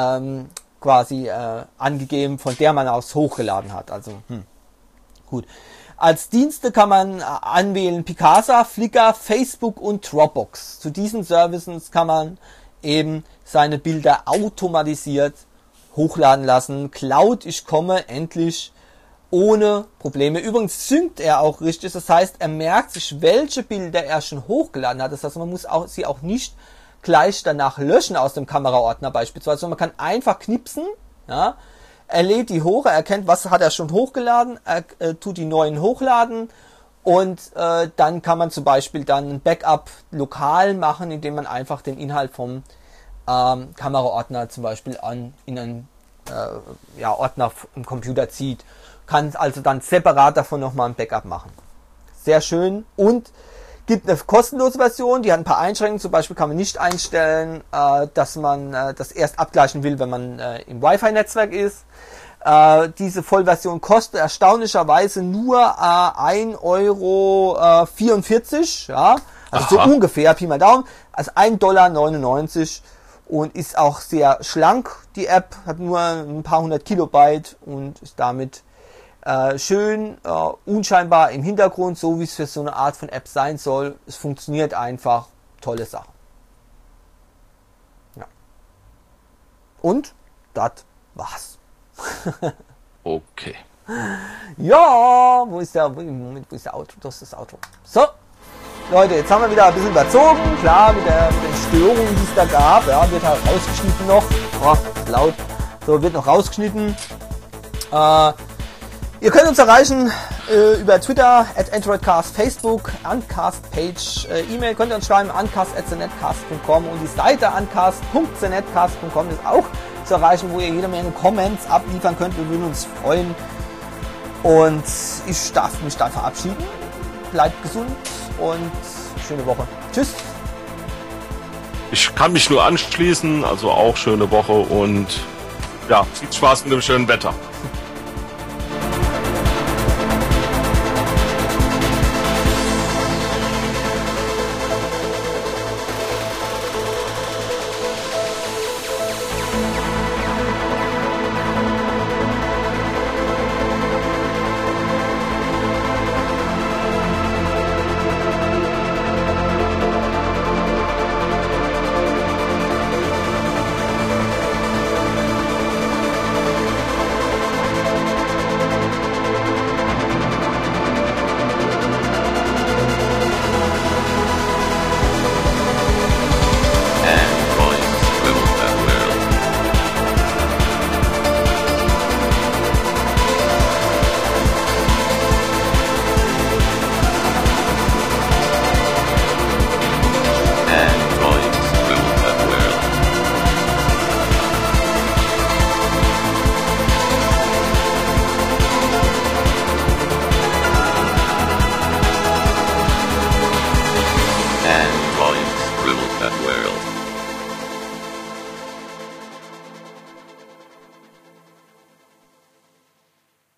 quasi angegeben, von der man aus hochgeladen hat. Also gut. Als Dienste kann man anwählen Picasa, Flickr, Facebook und Dropbox. Zu diesen Services kann man eben seine Bilder automatisiert hochladen lassen. Cloud, ich komme endlich ohne Probleme. Übrigens synkt er auch richtig. Das heißt, er merkt sich, welche Bilder er schon hochgeladen hat. Das heißt, man muss sie auch nicht gleich danach löschen aus dem Kameraordner beispielsweise, sondern man kann einfach knipsen, ja, er lädt die hoch, er erkennt, was hat er schon hochgeladen, er tut die neuen hochladen und dann kann man zum Beispiel dann ein Backup lokal machen, indem man einfach den Inhalt vom Kameraordner zum Beispiel in einen Ordner im Computer zieht, kann also dann separat davon nochmal ein Backup machen. Sehr schön. Und gibt eine kostenlose Version, die hat ein paar Einschränkungen. Zum Beispiel kann man nicht einstellen, dass man das erst abgleichen will, wenn man im Wi-Fi-Netzwerk ist. Diese Vollversion kostet erstaunlicherweise nur 1,44 €, ja, also so ungefähr, Pi mal Daumen, also 1,99 $ und ist auch sehr schlank. Die App hat nur ein paar 100 Kilobyte und ist damit schön, unscheinbar im Hintergrund, so wie es für so eine Art von App sein soll. Es funktioniert einfach. Tolle Sache. Ja. Und das war's. Okay. Ja, wo ist der Auto? Das ist das Auto. So, Leute, jetzt haben wir wieder ein bisschen überzogen. Klar, mit den Störungen, die es da gab. Ja, wird halt rausgeschnitten noch. Oh, laut. So, wird noch rausgeschnitten. Ihr könnt uns erreichen über Twitter, @AndroidCast, Facebook, Uncast-Page, E-Mail könnt ihr uns schreiben, uncast@zenetcast.com und die Seite uncast.zenetcast.com ist auch zu erreichen, wo ihr jede Menge Comments abliefern könnt. Wir würden uns freuen. Und ich darf mich dann verabschieden. Bleibt gesund und schöne Woche. Tschüss. Ich kann mich nur anschließen, also auch schöne Woche und ja, viel Spaß mit dem schönen Wetter.